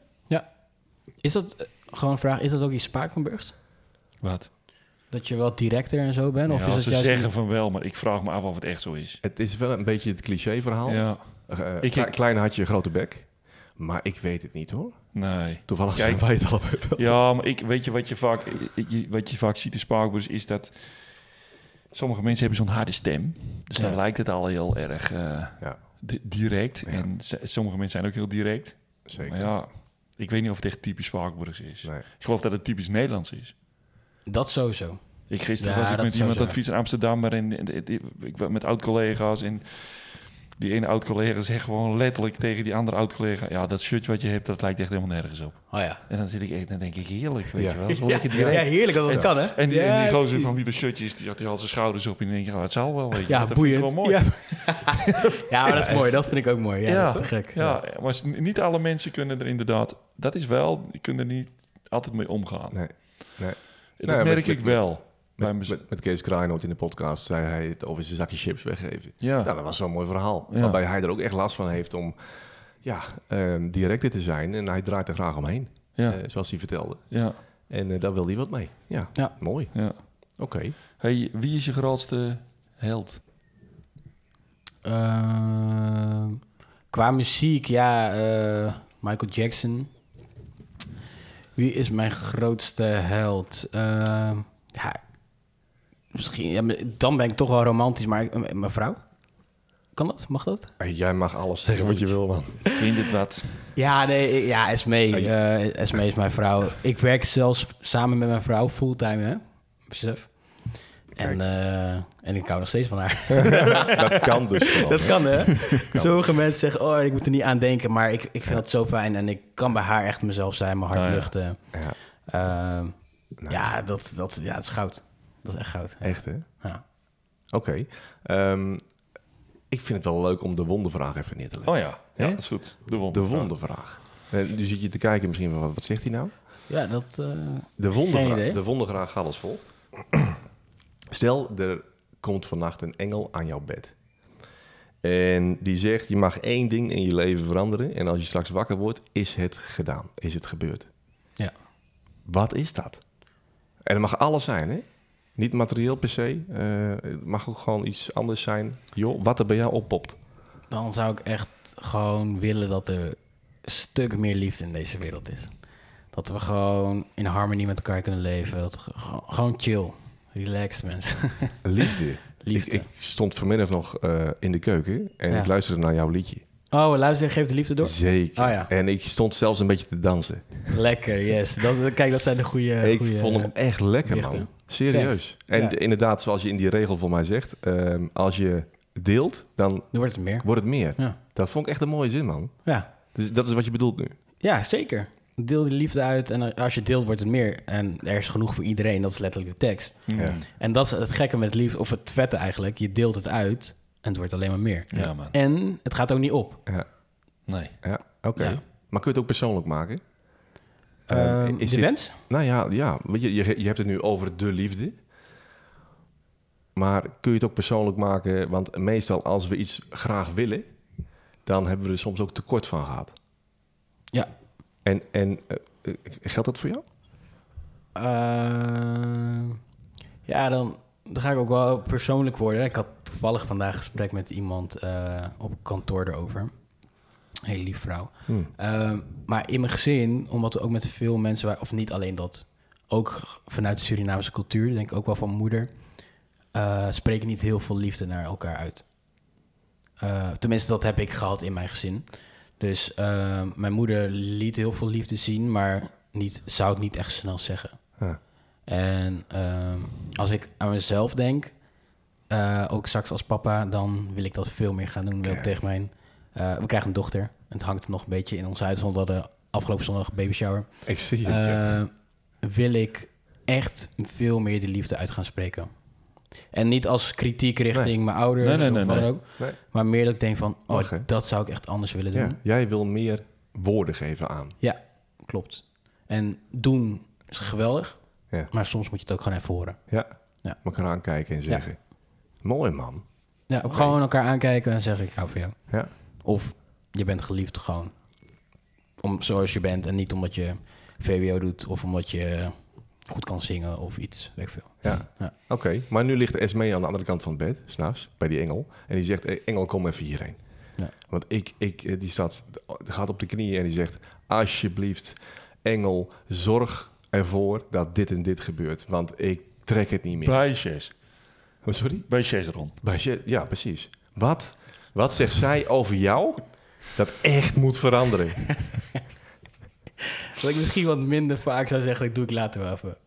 Is dat, eh, gewoon een vraag, is dat ook iets Spakenburgs? Wat? Dat je wel directer en zo bent? Of Ja, is het ze juist zeggen een- van wel, maar ik vraag me af of het echt zo is. Het is wel een beetje het cliché-verhaal. Ja, Eh, Ik- kle- klein hartje, grote bek. Maar ik weet het niet, hoor. nee. Toevallig Kijk. zijn wij het allebei wel. Ja, maar ik, weet je wat je vaak, je- wat je vaak ziet in Spakenburg is dat sommige mensen hebben zo'n harde stem. Dus dan Ja. lijkt het al heel erg eh, Ja, di- direct. Ja. En z- sommige mensen zijn ook heel direct. zeker. Maar ja, ik weet niet of het echt typisch Spakenburgs is. Nee. Ik geloof dat het typisch Nederlands is. Dat sowieso. Ik gisteren Ja, was ik dat met iemand sowieso. aan het fietsen in Amsterdam, maar en, en- en- ik was met oud-collega's en die ene oud-collega zegt gewoon letterlijk tegen die andere oud-collega, ja, dat shirtje wat je hebt, dat lijkt echt helemaal nergens op. Oh ja. En dan zit ik echt, dan denk ik heerlijk, weet Ja. je wel. Zo lekker direct. Ja, heerlijk dat het kan, hè? En die, Ja, en die gozer precies. van wie de shirtje is, die had die al zijn schouders op en dan denk je, oh, het zal wel, weet je. Ja, dat vind ik boeiend. gewoon mooi. Ja. ja, maar dat is mooi. Dat vind ik ook mooi. Ja, dat is te gek. Ja, maar s- niet alle mensen kunnen er inderdaad, dat is wel, die kunnen er niet altijd mee omgaan. Nee. Nee. Dat Nou ja, merk met- ik met- wel. bij Met, mezelf. met, met Kees Kraaienoord in de podcast zei hij het over zijn zakje chips weggeven. Ja. Nou, dat was zo'n mooi verhaal. Ja. Waarbij hij er ook echt last van heeft om ja, ehm, directer te zijn. En hij draait er graag omheen, Ja, eh, zoals hij vertelde. ja, En eh, daar wil hij wat mee. Ja, Ja. mooi. ja. Oké. Hey, wie is je grootste held? Ehm, qua muziek, ja, eh, Michael Jackson. Wie is mijn grootste held? Ehm, ja, misschien, ja, dan ben ik toch wel romantisch, maar ik- m- mijn vrouw. Kan dat? Mag dat? Hey, jij mag alles zeggen wat je wil, man. Ik vind het wat. Ja, nee, ik- ja, Esmee. eh Esmee is mijn vrouw. Ik werk zelfs samen met mijn vrouw fulltime, hè? Besef. En, eh, en ik hou nog steeds van haar. Dat kan dus gewoon. Dat hè? kan, hè? Sommige mensen zeggen, oh, ik moet er niet aan denken. Maar ik, ik vind het zo fijn. En ik kan bij haar echt mezelf zijn, mijn hart Oh, ja. luchten. Ja, Ehm, nice. Ja, dat, dat, ja, dat is goud. Dat is echt goud. Ja. Echt, hè? Ja. Oké. Ehm, ik vind het wel leuk om de wondervraag even neer te leggen. Oh ja, ja Hè? dat is goed. De De wondervraag. wondervraag. En nu zit je te kijken misschien van, wat, wat zegt hij nou? Ja, dat... eh, De Geen wondervraag, idee. de wondervraag gaat als volgt. Stel, er komt vannacht een engel aan jouw bed. En die zegt, je mag één ding in je leven veranderen. En als je straks wakker wordt, is het gedaan. Is het gebeurd. Ja. Wat is dat? En het mag alles zijn, hè? Niet materieel per se. Eh, het mag ook gewoon iets anders zijn. Joh, wat er bij jou oppopt. Dan zou ik echt gewoon willen dat er een stuk meer liefde in deze wereld is. Dat we gewoon in harmonie met elkaar kunnen leven. Dat we ge- gewoon chill. Relaxed, mensen. Liefde. Liefde. Ik, ik stond vanmiddag nog eh, in de keuken en Ja. ik luisterde naar jouw liedje. Oh, luister, geef de liefde door. Zeker. Oh, ja. En ik stond zelfs een beetje te dansen. Lekker, yes. Dat, kijk, dat zijn de goede... ik goede, vond hem echt lekker, lichten. man. Serieus. En Ja. d- inderdaad, zoals je in die regel voor mij zegt, ehm, als je deelt, dan Dan wordt het meer. wordt het meer. Ja. Dat vond ik echt een mooie zin, man. Ja. Dus dat is wat je bedoelt nu. Ja, zeker. Deel die liefde uit en als je deelt wordt het meer. En er is genoeg voor iedereen, dat is letterlijk de tekst. Mm. Ja. En dat is het gekke met liefde, of het vette eigenlijk. Je deelt het uit en het wordt alleen maar meer. Ja, man. En het gaat ook niet op. Ja, Nee. ja oké. Ja. Maar kun je het ook persoonlijk maken? Uh, Ehm, is de dit- wens? Nou ja, ja weet je, je, je hebt het nu over de liefde. Maar kun je het ook persoonlijk maken? Want meestal als we iets graag willen, dan hebben we er soms ook tekort van gehad. Ja. En, en eh, eh, geldt dat voor jou? Uh, ja, dan, dan ga ik ook wel persoonlijk worden. Ik had toevallig vandaag een gesprek met iemand uh, op kantoor erover. Een hele lief vrouw. Hmm. Uh, maar in mijn gezin, omdat we ook met veel mensen... of niet alleen dat, ook vanuit de Surinaamse cultuur... denk ik ook wel van mijn moeder... Uh, spreken niet heel veel liefde naar elkaar uit. Uh, tenminste, dat heb ik gehad in mijn gezin. Dus uh, mijn moeder liet heel veel liefde zien... maar niet, zou het niet echt snel zeggen. Ja. En uh, als ik aan mezelf denk... Uh, ook straks als papa... dan wil ik dat veel meer gaan doen. Wil ik Ja. tegen mijn... Uh, we krijgen een dochter. Het hangt nog een beetje in ons huis... want we hadden afgelopen zondag een baby shower. Ik zie het, ja. Uh, wil ik echt veel meer de liefde uit gaan spreken. En niet als kritiek richting Nee. mijn ouders Nee, nee, nee, of wat dan nee. ook. Nee. Maar meer dat ik denk van... oh, Mag, hè? dat zou ik echt anders willen doen. Ja, Ja, jij wil meer woorden geven aan. klopt. En doen is geweldig. Ja. Maar soms moet je het ook gewoon even horen. Ja, Ja. elkaar aankijken en zeggen. Mooi, man. Ja, Oké. gewoon elkaar aankijken en zeggen... ik hou van jou. Ja. Of je bent geliefd gewoon. Om, zoals je bent. En niet omdat je V W O doet... of omdat je goed kan zingen of iets. Weet ik veel. Ja, Ja. oké. Maar nu ligt Esmee aan de andere kant van het bed, s'nachts, bij die engel. En die zegt, hey, engel, kom even hierheen. Ja. Want ik, ik, die staat, gaat op de knieën en die zegt... alsjeblieft, engel, zorg ervoor dat dit en dit gebeurt. Want ik trek het niet meer. Bij Chess. Oh, sorry? Bij Chesseron. Bij je- Ja, precies. Wat, wat zegt zij over jou dat echt moet veranderen? Wat ik misschien wat minder vaak zou zeggen... ik doe ik later wel even.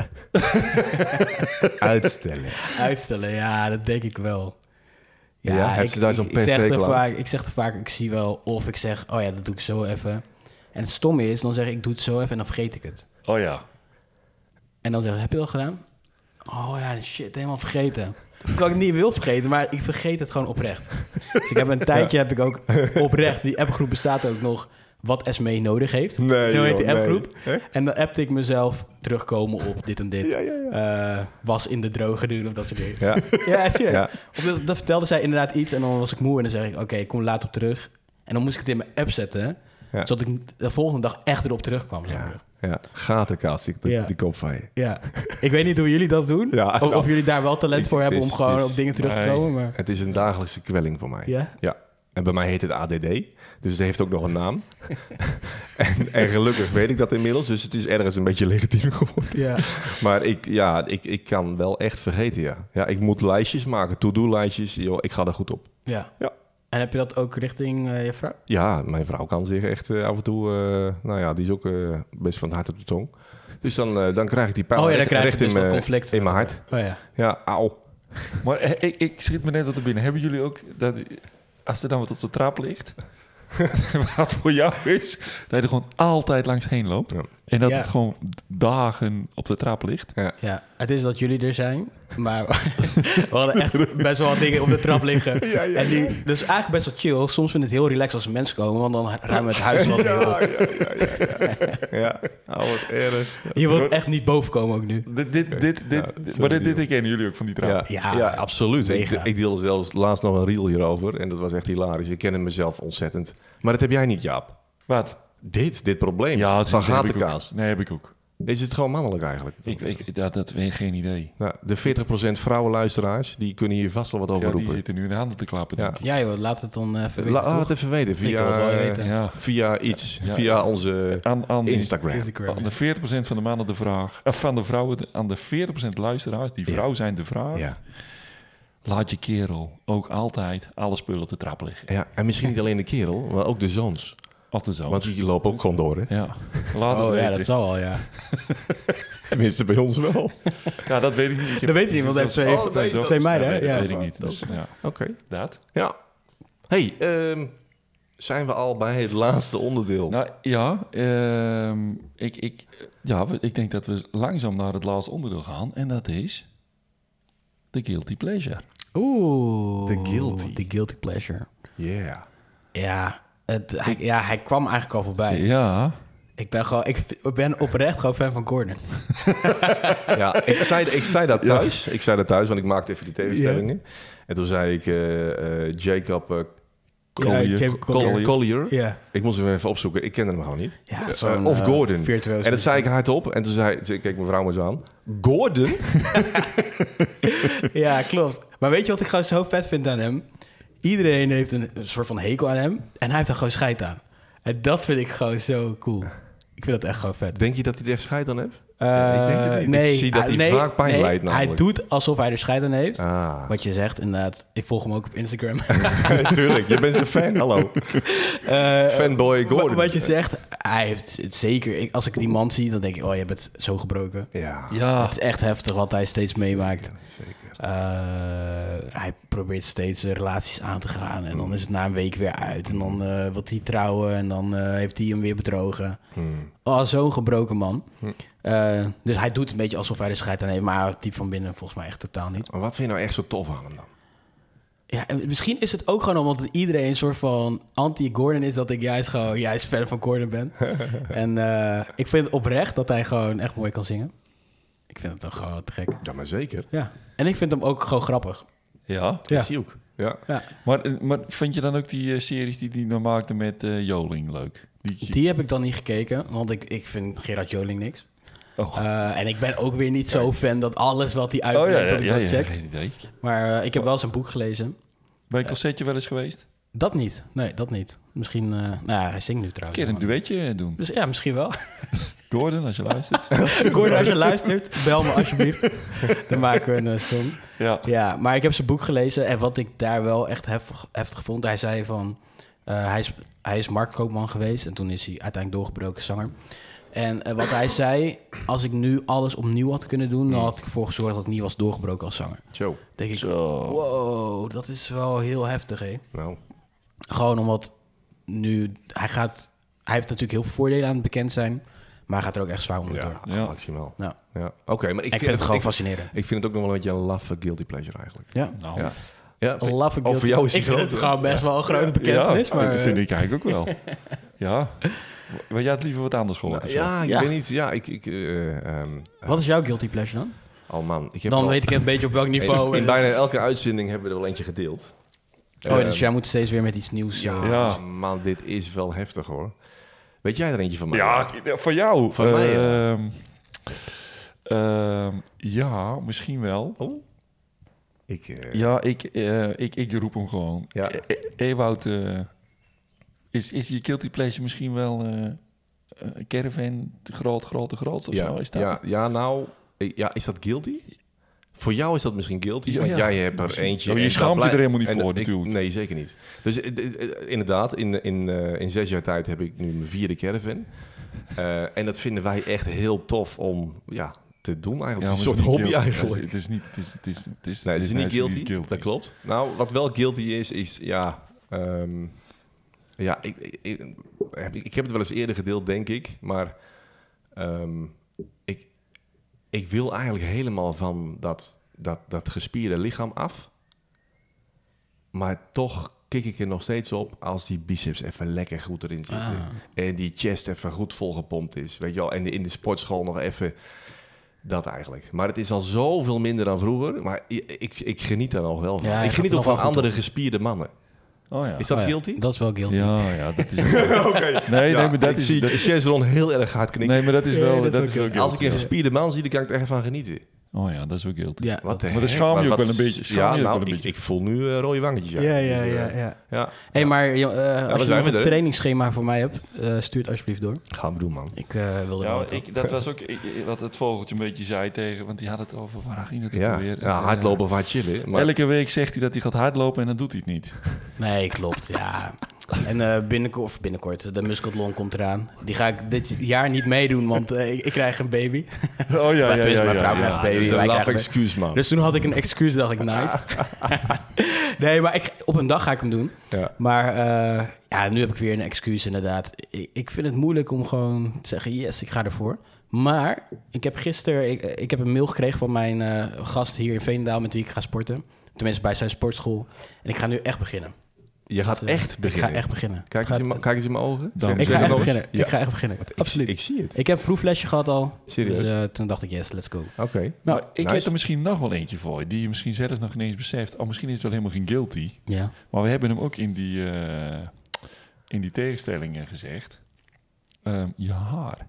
Uitstellen. Uitstellen, ja, dat denk ik wel. Ja, heeft ze daar zo'n ik, ik, zeg te pesthekel aan? vaak, ik zeg te vaak, ik zie wel... of ik zeg, oh ja, dat doe ik zo even. En het stomme is, dan zeg ik, ik doe het zo even... en dan vergeet ik het. Oh ja. En dan zeg ik, heb je dat gedaan? Oh ja, shit, helemaal vergeten. Terwijl ik het niet wil vergeten, maar ik vergeet het gewoon oprecht. Dus ik heb een tijdje, heb ik ook oprecht... die appgroep bestaat ook nog... wat Esmee nodig heeft. Nee, Zo heet joh, die nee. appgroep. Echt? En dan appte ik mezelf terugkomen op dit en dit. Ja, ja, ja. Uh, was in de droge doen of dat soort dingen. Ja. Ja, serieus. Ja. Of dat, dat vertelde zij inderdaad iets en dan was ik moe en dan zeg ik... oké, okay, ik kom later op terug. En dan moest ik het in mijn app zetten... Ja. zodat ik de volgende dag echt erop terugkwam. Zeg maar. Ja, ja. Gatenkast, die, die, Ja. die kop van je. Ja, ik weet niet hoe jullie dat doen. Ja, of, nou, of jullie daar wel talent ik- voor hebben het om is- gewoon het is- op dingen terug te nee. komen. Maar... Het is een dagelijkse kwelling voor mij. Ja? Ja. En bij mij heet het A D D, dus het heeft ook nog een naam. en, en gelukkig weet ik dat inmiddels, dus het is ergens een beetje legitiem geworden. Ja. Maar ik, ja, ik, ik kan wel echt vergeten, ja. Ja, ik moet lijstjes maken, to-do-lijstjes. Joh, ik ga er goed op. Ja. Ja. En heb je dat ook richting uh, je vrouw? Ja, mijn vrouw kan zich echt uh, af en toe... Uh, nou ja, die is ook uh, best van het hart op de tong. Dus dan, uh, dan krijg ik die pijl oh, ja, dan recht, krijg je recht dus in, dat me, conflict. in mijn hart. Oh ja. Ja, auw. Maar uh, ik, ik schiet me net wat er binnen. Hebben jullie ook... Dat, als er dan wat op de trap ligt... wat voor jou is... dat je er gewoon altijd langs heen loopt. Ja. En dat ja. het gewoon dagen op de trap ligt. Ja, ja het is dat jullie er zijn. Maar we hadden echt best wel wat dingen op de trap liggen. Ja, ja, en die, dus eigenlijk best wel chill. Soms vind ik het heel relaxed als mensen komen. Want dan ruimen we het huis wel weer op. Ja, ja, ja. Ja, ja. Oh, wat erg. Je wilt echt niet boven komen ook nu. Dit, dit, dit, dit, ja, maar dit, dit herkennen jullie ook van die trap. Ja, ja, ja absoluut. Ik, ik deelde zelfs laatst nog een reel hierover. En dat was echt hilarisch. Ik ken hem mezelf ontzettend. Maar dat heb jij niet, Jaap. Wat? Dit, dit probleem. Ja, het van heb ik gatenkaas. ook. Nee, heb ik ook. Is het gewoon mannelijk eigenlijk? Ik, ik, dat, dat weet geen idee. Nou, de veertig procent vrouwenluisteraars, die kunnen hier vast wel wat over ja, roepen. die zitten nu in de handen te klappen. Ja, ja joh, laat het dan uh, even weten. La, laat het even weten. Via, ik wil het wel weten. Ja. Via iets. Ja. Via onze aan, aan Instagram. Instagram. Aan de veertig procent van de mannen de vraag... Of van de vrouwen, aan de veertig procent luisteraars... die vrouw ja. zijn de vraag... Ja. Laat je kerel ook altijd alle spullen op de trap liggen. Ja, en misschien niet alleen de kerel, maar ook de zoons. Of de zoons. Want die lopen ook gewoon door, hè? Ja. Laat oh het ja, weten. dat zal wel, ja. Tenminste, bij ons wel. Ja, dat weet ik niet. Ik heb, dat weet ik niet, want hij heeft twee, oh, nee, twee, twee meiden, hè? Ja, dat ja. weet ik niet. Dus, ja. Oké. Okay. Dat. Ja. Hey, um, zijn we al bij het laatste onderdeel? Nou, ja. Um, ik, ik, ja, ik denk dat we langzaam naar het laatste onderdeel gaan. En dat is... The Guilty Pleasure. Oeh. The Guilty. The Guilty Pleasure. Yeah. Ja, het, hij, ja, hij kwam eigenlijk al voorbij. Ja. Ik ben, gewoon, ik, ik ben oprecht gewoon fan van Gordon. Ja, ik zei, ik zei dat thuis. Ja. Ik zei dat thuis, want ik maakte even die tegenstellingen. Ja. En toen zei ik uh, uh, Jacob... Uh, Collier. Ja, Jacob Collier. Collier. Ja. Ik moest hem even opzoeken. Ik kende hem gewoon niet. Ja, uh, of Gordon. Uh, en dat zei ik hardop. En toen zei ik, keek mijn vrouw me eens aan. Gordon? Ja, klopt. Maar weet je wat ik gewoon zo vet vind aan hem? Iedereen heeft een, een soort van hekel aan hem. En hij heeft er gewoon scheid aan. En dat vind ik gewoon zo cool. Ik vind dat echt gewoon vet. Denk je dat hij er echt scheid aan heeft? Uh, ja, ik denk het niet. Nee, ik zie dat hij nee, vaak pijn nee, leidt namelijk. Hij doet alsof hij er scheid aan heeft. Ah. Wat je zegt, inderdaad. Ik volg hem ook op Instagram. Tuurlijk, je bent zijn fan, hallo. Uh, Fanboy Gordon. Wat je zegt, hij heeft het zeker... Ik, als ik die man zie, dan denk ik... Oh, je bent zo gebroken. Ja. ja. Het is echt heftig wat hij steeds meemaakt. Zeker, zeker. Uh, hij probeert steeds uh, relaties aan te gaan. En dan is het na een week weer uit. En dan uh, wil hij trouwen. En dan uh, heeft hij hem weer bedrogen. Hmm. Oh, zo'n gebroken man. Hmm. Uh, dus hij doet een beetje alsof hij er scheid aan heeft. Maar diep van binnen volgens mij echt totaal niet. Maar wat vind je nou echt zo tof aan hem dan? Ja, en misschien is het ook gewoon omdat iedereen een soort van anti-Gordon is... dat ik juist gewoon juist fan van Gordon ben. En uh, ik vind het oprecht dat hij gewoon echt mooi kan zingen. Ik vind het toch gewoon te gek. Ja, maar zeker. Ja. En ik vind hem ook gewoon grappig. Ja? Ja. Ik zie ook. Ja. Ja. Maar, maar vind je dan ook die uh, series die hij dan maakte met uh, Joling leuk? Die... die heb ik dan niet gekeken, want ik, ik vind Gerard Joling niks. Oh. Uh, en ik ben ook weer niet zo fan dat alles wat hij uitbrengt, oh, ja, ja, dat ik ja, dat ja, check. Ja, geen idee. Maar uh, ik heb wel zijn boek gelezen. Ben je een concertje wel eens geweest? Dat niet. Nee, dat niet. Misschien... Uh, nou ja, hij zingt nu trouwens. Een keer een duetje doen. Dus ja, misschien wel. Gordon, als je luistert. Gordon, als je luistert, bel me alsjeblieft. Dan maken we een uh, song. Ja. Ja, maar ik heb zijn boek gelezen. En wat ik daar wel echt heftig, heftig vond... Hij zei van... Uh, hij, is, hij is marktkoopman geweest. En toen is hij uiteindelijk doorgebroken zanger. En uh, wat hij zei... Als ik nu alles opnieuw had kunnen doen... dan had ik ervoor gezorgd dat ik niet was doorgebroken als zanger. Zo. Denk ik, Zo. wow, dat is wel heel heftig, hè? Nou. Gewoon omdat nu... Hij gaat... Hij heeft natuurlijk heel veel voordelen aan het bekend zijn... Maar hij gaat er ook echt zwaar onder ja, door. Ja, maximaal. Ja. Ja. Oké, okay, maar ik, ik vind, vind het gewoon ik, fascinerend. Ik vind het ook nog wel een beetje een laffe guilty pleasure eigenlijk. Ja. Nou. Ja. Ja, vind, laffe guilty. Voor jou is ik vind het gewoon best wel een grote bekentenis. Ja, maar dat vind ik eigenlijk ook wel. Ja. Maar jij had liever wat anders gehoord? Nou, ja, ik ja. weet niet. Ja, ik... ik uh, um, wat is jouw guilty pleasure dan? Oh man, ik heb dan al, weet ik een beetje op welk niveau. In, in bijna elke uitzending hebben we er wel eentje gedeeld. Oh, um, dus jij moet steeds weer met iets nieuws. Ja, ja, man, dit is wel heftig hoor. Weet jij er eentje van mij? Ja, van jou. Van uh, mij, ja. Uh, uh, ja, misschien wel. Oh. Ik, uh... Ja, ik, uh, ik, ik roep hem gewoon. Ja. E- Ewout, uh, is, is je guilty pleasure misschien wel uh, een caravan te groot, groot, te groot of ja, zo? Is dat ja, ja, nou, ja, is dat guilty? Voor jou is dat misschien guilty, Ja, want ja. jij hebt er eentje. Oh, je en schaamt dat je er blij- helemaal niet en voor, ik- natuurlijk. Nee, zeker niet. Dus eh, eh, inderdaad, in, in, uh, in zes jaar tijd heb ik nu mijn vierde caravan. Uh, en dat vinden wij echt heel tof om ja, te doen eigenlijk. Ja, Het is maar een soort het is hobby niet guilty. eigenlijk. Het is niet... Het is, het is, het is, Nee, het is niet nee, guilty. Dat klopt. Nou, wat wel guilty is, is ja... Um, ja, ik, ik, ik, ik heb het wel eens eerder gedeeld, denk ik. Maar um, ik, ik wil eigenlijk helemaal van dat, dat, dat gespierde lichaam af. Maar toch kik ik er nog steeds op als die biceps even lekker goed erin zitten. Ah. En die chest even goed volgepompt is. Weet je wel? En in de sportschool nog even... Dat eigenlijk. Maar het is al zoveel minder dan vroeger. Maar ik, ik, ik geniet daar nog wel van. Ja, je ik gaat geniet er ook nog van wel goed andere op. gespierde mannen. Oh ja. Is dat Oh ja, guilty? Dat is wel guilty. Ja, ja, dat is... Oké. Nee, Ja, nee, maar dat ik is... zie dat- Chesron heel erg hard knikken. nee, maar dat is Ja, wel... dat is dat ook is wel guilty. Als ik een guilty. gespierde man zie, dan kan ik er echt van genieten. Oh ja, dat is wel guilty. Ja, Wat dat- de Maar dan heck? schaam je Wat- ook wel wat- een beetje. Schaam Ja, je ook nou, wel een ik, beetje. ik voel nu uh, rode wangetjes. ja, ja, Dus, ja, uh, ja. ja. Hey, maar uh, als we je zijn nog weer een er. trainingsschema voor mij hebt, uh, stuur het alsjeblieft door. Gaan we doen, man. Ik uh, wil er wel Ja, wat op. ik, dat was ook ik, wat het vogeltje een beetje zei tegen... Want die had het over... Waar ging het ook Ja, alweer? ja, Eh, hardlopen of hard chillen. Maar Elke week zegt hij dat hij gaat hardlopen en dan doet hij het niet. Nee, klopt, ja. En uh, binnenkort, of binnenkort, de Muscatlon komt eraan. Die ga ik dit jaar niet meedoen, want uh, ik, ik krijg een baby. Oh ja, Of tenminste, mijn vrouw krijgt een dat baby. is wij een krijgen love een excuus, man. Dus toen had ik een excuus, dacht ik, nice. Nee, maar ik, op een dag ga ik hem doen. Ja. Maar uh, ja, nu heb ik weer een excuus inderdaad. Ik, ik vind het moeilijk om gewoon te zeggen, yes, ik ga ervoor. Maar ik heb gisteren, ik, ik heb een mail gekregen van mijn uh, gast hier in Veenendaal met wie ik ga sporten. Tenminste bij zijn sportschool. En ik ga nu echt beginnen. Je gaat Dus, uh, echt beginnen. Ik ga echt beginnen. Kijk eens, Gaat- in mijn- kijk eens in mijn ogen. Dan- Zeg- ik zeg ga het echt nog eens. beginnen. Ja. Ik ga echt beginnen. Ik, Absoluut. Ik zie het. Ik heb een proeflesje gehad al. Serieus? Dus uh, toen dacht ik, yes, let's go. Oké. Nou, Maar ik nice. heb er misschien nog wel eentje voor, die je misschien zelf nog ineens beseft. Oh, misschien is het wel helemaal geen guilty. ja. Maar we hebben hem ook in die, uh, in die tegenstellingen gezegd. Um, je haar.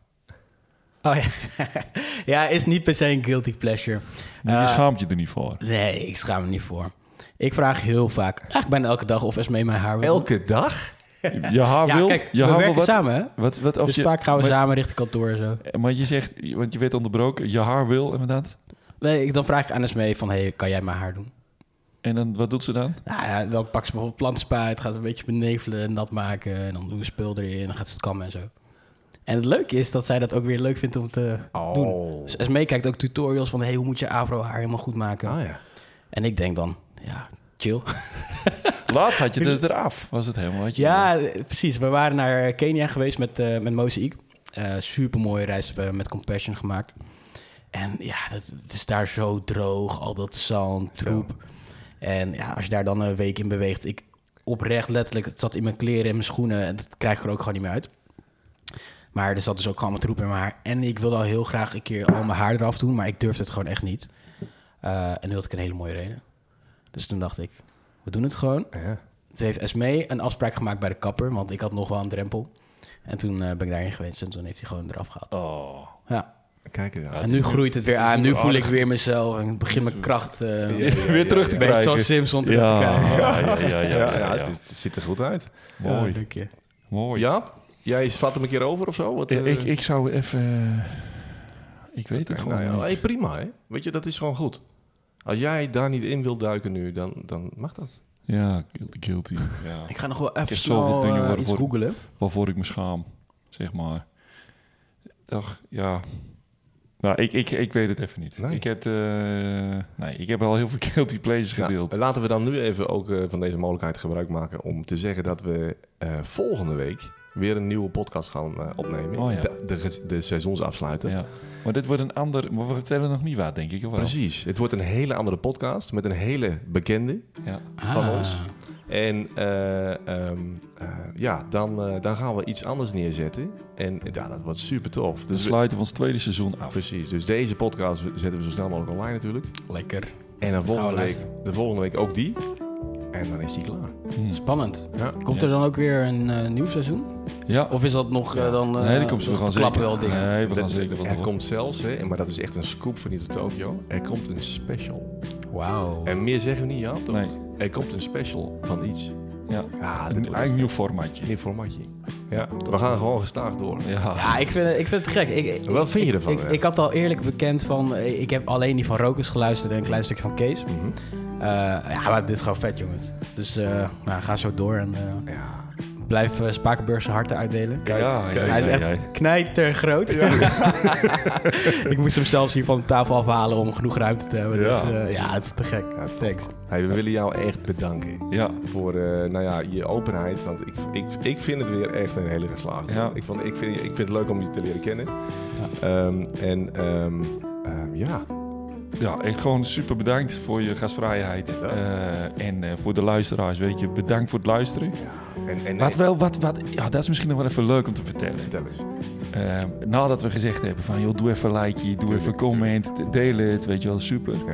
Oh ja. Ja, is niet per se een guilty pleasure. Nee, je Uh, schaamt je er niet voor. Nee, ik schaam me niet voor. Ik vraag heel vaak, eigenlijk bijna elke dag, of Esmee mijn haar wil. Elke dag? Je haar Ja, wil... kijk, je we haar wil werken wat, samen, hè? Wat, wat, als Dus je, vaak gaan we maar, samen richting kantoor en zo. Maar je zegt, want je werd onderbroken, je haar wil inderdaad. Nee, ik, dan vraag ik aan Esmee van, hey, kan jij mijn haar doen? En dan, wat doet ze dan? Nou ja, dan pak ze bijvoorbeeld plantenspuit, gaat een beetje benevelen, nat maken. En dan doen we spul erin en dan gaat ze het kammen en zo. En het leuke is dat zij dat ook weer leuk vindt om te Oh. doen. Dus Esmee kijkt ook tutorials van, hey, hoe moet je afro haar helemaal goed maken? Ah ja. En ik denk dan, ja, chill. Laatst had je het eraf, was het helemaal. Had je Ja, eh, precies. We waren naar Kenia geweest met, uh, met Mozaïek. Uh, super mooie reis uh, met Compassion gemaakt. En ja, het, het is daar zo droog, al dat zand, troep. En ja, als je daar dan een week in beweegt, ik oprecht letterlijk, het zat in mijn kleren en mijn schoenen en dat krijg ik er ook gewoon niet meer uit. Maar er zat dus ook gewoon mijn troep in mijn haar. En ik wilde al heel graag een keer al mijn haar eraf doen, maar ik durfde het gewoon echt niet. Uh, en nu had ik een hele mooie reden. Dus toen dacht ik, we doen het gewoon. Ja. Toen heeft Esmee een afspraak gemaakt bij de kapper, want ik had nog wel een drempel. En toen uh, ben ik daarin geweest en toen heeft hij gewoon eraf gehaald. Oh. Ja. Kijk eens aan. Ja, En nu is- groeit het weer het is aan. Nu super voel ik aardig. weer mezelf en ik begin mijn is- kracht uh, Weer terug te een beetje zoals krijgen. Simpson terug te Ja, krijgen. ja, ja, ja, ja, Ja, ja, ja, ja. Het, het ziet er goed uit. Mooi, Ja, dank je. mooi. Ja? Jij slaat hem een keer over of zo? Wat, Ja, eh, ik, ik zou even... Ik weet het Oké, gewoon nou ja, niet. hey, prima, hè? Weet je, dat is gewoon goed. Als jij daar niet in wilt duiken nu, dan, dan mag dat. Ja, guilty, guilty. Ja. Ik ga nog wel even heb zoveel snel dingen uh, waarvoor- iets googlen. Waarvoor ik me schaam, zeg maar. Toch, ja... Nou, ik, ik, ik weet het even niet. Nee. Ik, heb, uh, nee, ik heb al heel veel guilty pleasures gedeeld. Nou, laten we dan nu even ook uh, van deze mogelijkheid gebruik maken om te zeggen dat we uh, volgende week weer een nieuwe podcast gaan uh, opnemen. Oh, ja. de, de, de seizoensafsluiter. Ja. Maar dit wordt een ander... Maar we vertellen nog niet wat, denk ik. Of wel? Precies. Het wordt een hele andere podcast met een hele bekende Ja. van Ah. ons. En uh, um, uh, ja, dan, uh, dan gaan we iets anders neerzetten. En ja, dat wordt super tof. We Dus we- sluiten we ons tweede seizoen af. precies. Dus deze podcast zetten we zo snel mogelijk online natuurlijk. Lekker. En dan volgende Gaan we week, de volgende week ook die. En dan is die klaar. Hm. Spannend. Ja. Komt Yes. er dan ook weer een uh, nieuw seizoen? Ja. Of is dat nog uh, dan... Uh, nee, die komt, we nog gaan te zeker. klappen wel dingen? Nee, we gaan Dat- zeker wat er door. komt zelfs, hè, maar dat is echt een scoop van Niet Tokyo. Er komt een special. Wauw. En meer zeggen we niet, ja, toch? Nee. Er komt een special van iets. Ja, Ja, een, dit wordt een nieuw formatje. een formatje. Ja, we gaan gewoon gestaag door. Ja, Ja, ik vind het, ik vind het gek. Ik, ik, Wat vind je ervan? Ik, Ja? ik had al eerlijk bekend van... Ik heb alleen die van Rokers geluisterd en een klein stukje van Kees. Mhm. Uh, ja, maar dit is gewoon vet, jongens. Dus uh, nou, ga zo door en uh, Ja. blijf uh, Spakenburgse harten uitdelen. Kijk, ja, kijk. ja, Hij is ja, echt ja. knijtergroot. Ja. Ik moest hem zelfs hier van de tafel afhalen om genoeg ruimte te hebben. Ja. Dus uh, ja, het is te gek. Ja, top. Thanks. Hey, we willen jou echt bedanken Ja, voor uh, nou ja, je openheid. Want ik, ik, ik vind het weer echt een hele geslaagde. Ja. Ik, vond, ik, vind, ik vind het leuk om je te leren kennen. Ja. Um, en um, um, ja... ja, en gewoon super bedankt voor je gastvrijheid. Ja. Uh, en uh, voor de luisteraars, weet je, bedankt voor het luisteren. En, en, Wat wel, wat, wat, ja, dat is misschien nog wel even leuk om te vertellen. Vertel eens. Uh, nadat we gezegd hebben van, joh, doe even een likeje, doe Tuurlijk, even een comment, deel het, weet je wel, super. Ja.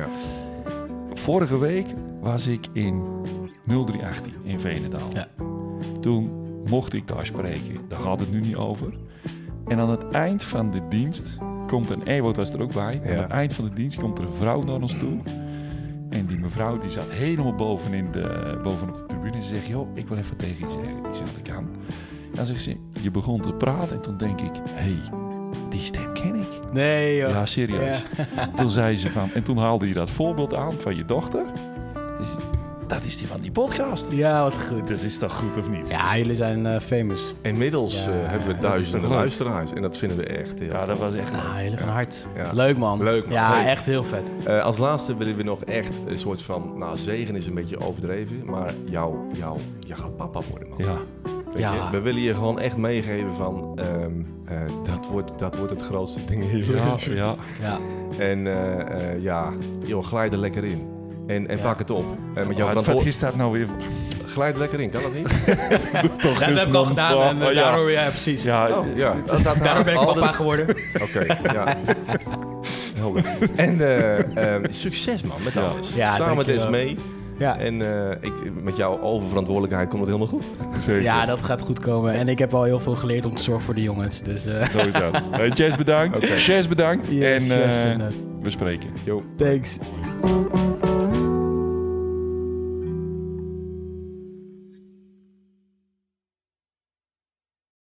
Vorige week was ik in nul drie achttien in Veenendaal. Ja. Toen mocht ik daar spreken, daar gaat het nu niet over. En aan het eind van de dienst komt een, Ewout was er ook bij, Ja. aan het eind van de dienst komt er een vrouw naar ons toe. En die mevrouw die zat helemaal bovenin de, bovenop de tribune. En ze zegt, joh, ik wil even tegen je zeggen. Ik zeg, dat kan. En dan zegt ze, je begon te praten en toen denk ik, hé, hey, die stem ken ik. Nee, joh. Ja, serieus. Ja. Toen zei ze van, en toen haalde je dat voorbeeld aan van je dochter. Dus, dat is die van die podcast. Ja, wat goed. Dat is toch goed of niet? Ja, jullie zijn uh, famous. Inmiddels Ja, uh, hebben we dat duizenden is toch leuk? luisteraars. En dat vinden we echt heel Ja, dat was echt Ja, leuk. jullie van hart. Ja. Leuk, man. Leuk, man. Ja, Hey. echt heel vet. Uh, als laatste willen we nog echt een soort van... Nou, zegen is een beetje overdreven. Maar jou, jou, je gaat papa worden, man. Ja, Weet Ja. je? We willen je gewoon echt meegeven van... Um, uh, dat, wordt, dat wordt het grootste ding in je ja, leven. ja. Ja. En uh, uh, ja, joh, glijd er lekker in. En, en Ja. pak het op. En met jouw Maar wat verantwoord- is dat nou weer? Glijd er lekker in, kan dat niet? Toch Dat heb ik al gedaan en uh, Oh, ja. daardoor, ja, precies. Ja, Oh, ja. Dat, dat, Daarom ben ik altijd- papa geworden. Oké, ja. Helder. En uh, uh, succes, man, met Ja. alles. Ja, Samen met dankjewel. Esmee. Ja. En uh, ik, met jouw oververantwoordelijkheid komt het helemaal goed. zeker. Ja, dat gaat goed komen. En ik heb al heel veel geleerd om te zorgen voor de jongens. Dus, uh, Zo is dat. Hey, Jess bedankt. Oké. Jess bedankt. yes, en uh, yes, inderdaad. we spreken. Yo. Thanks.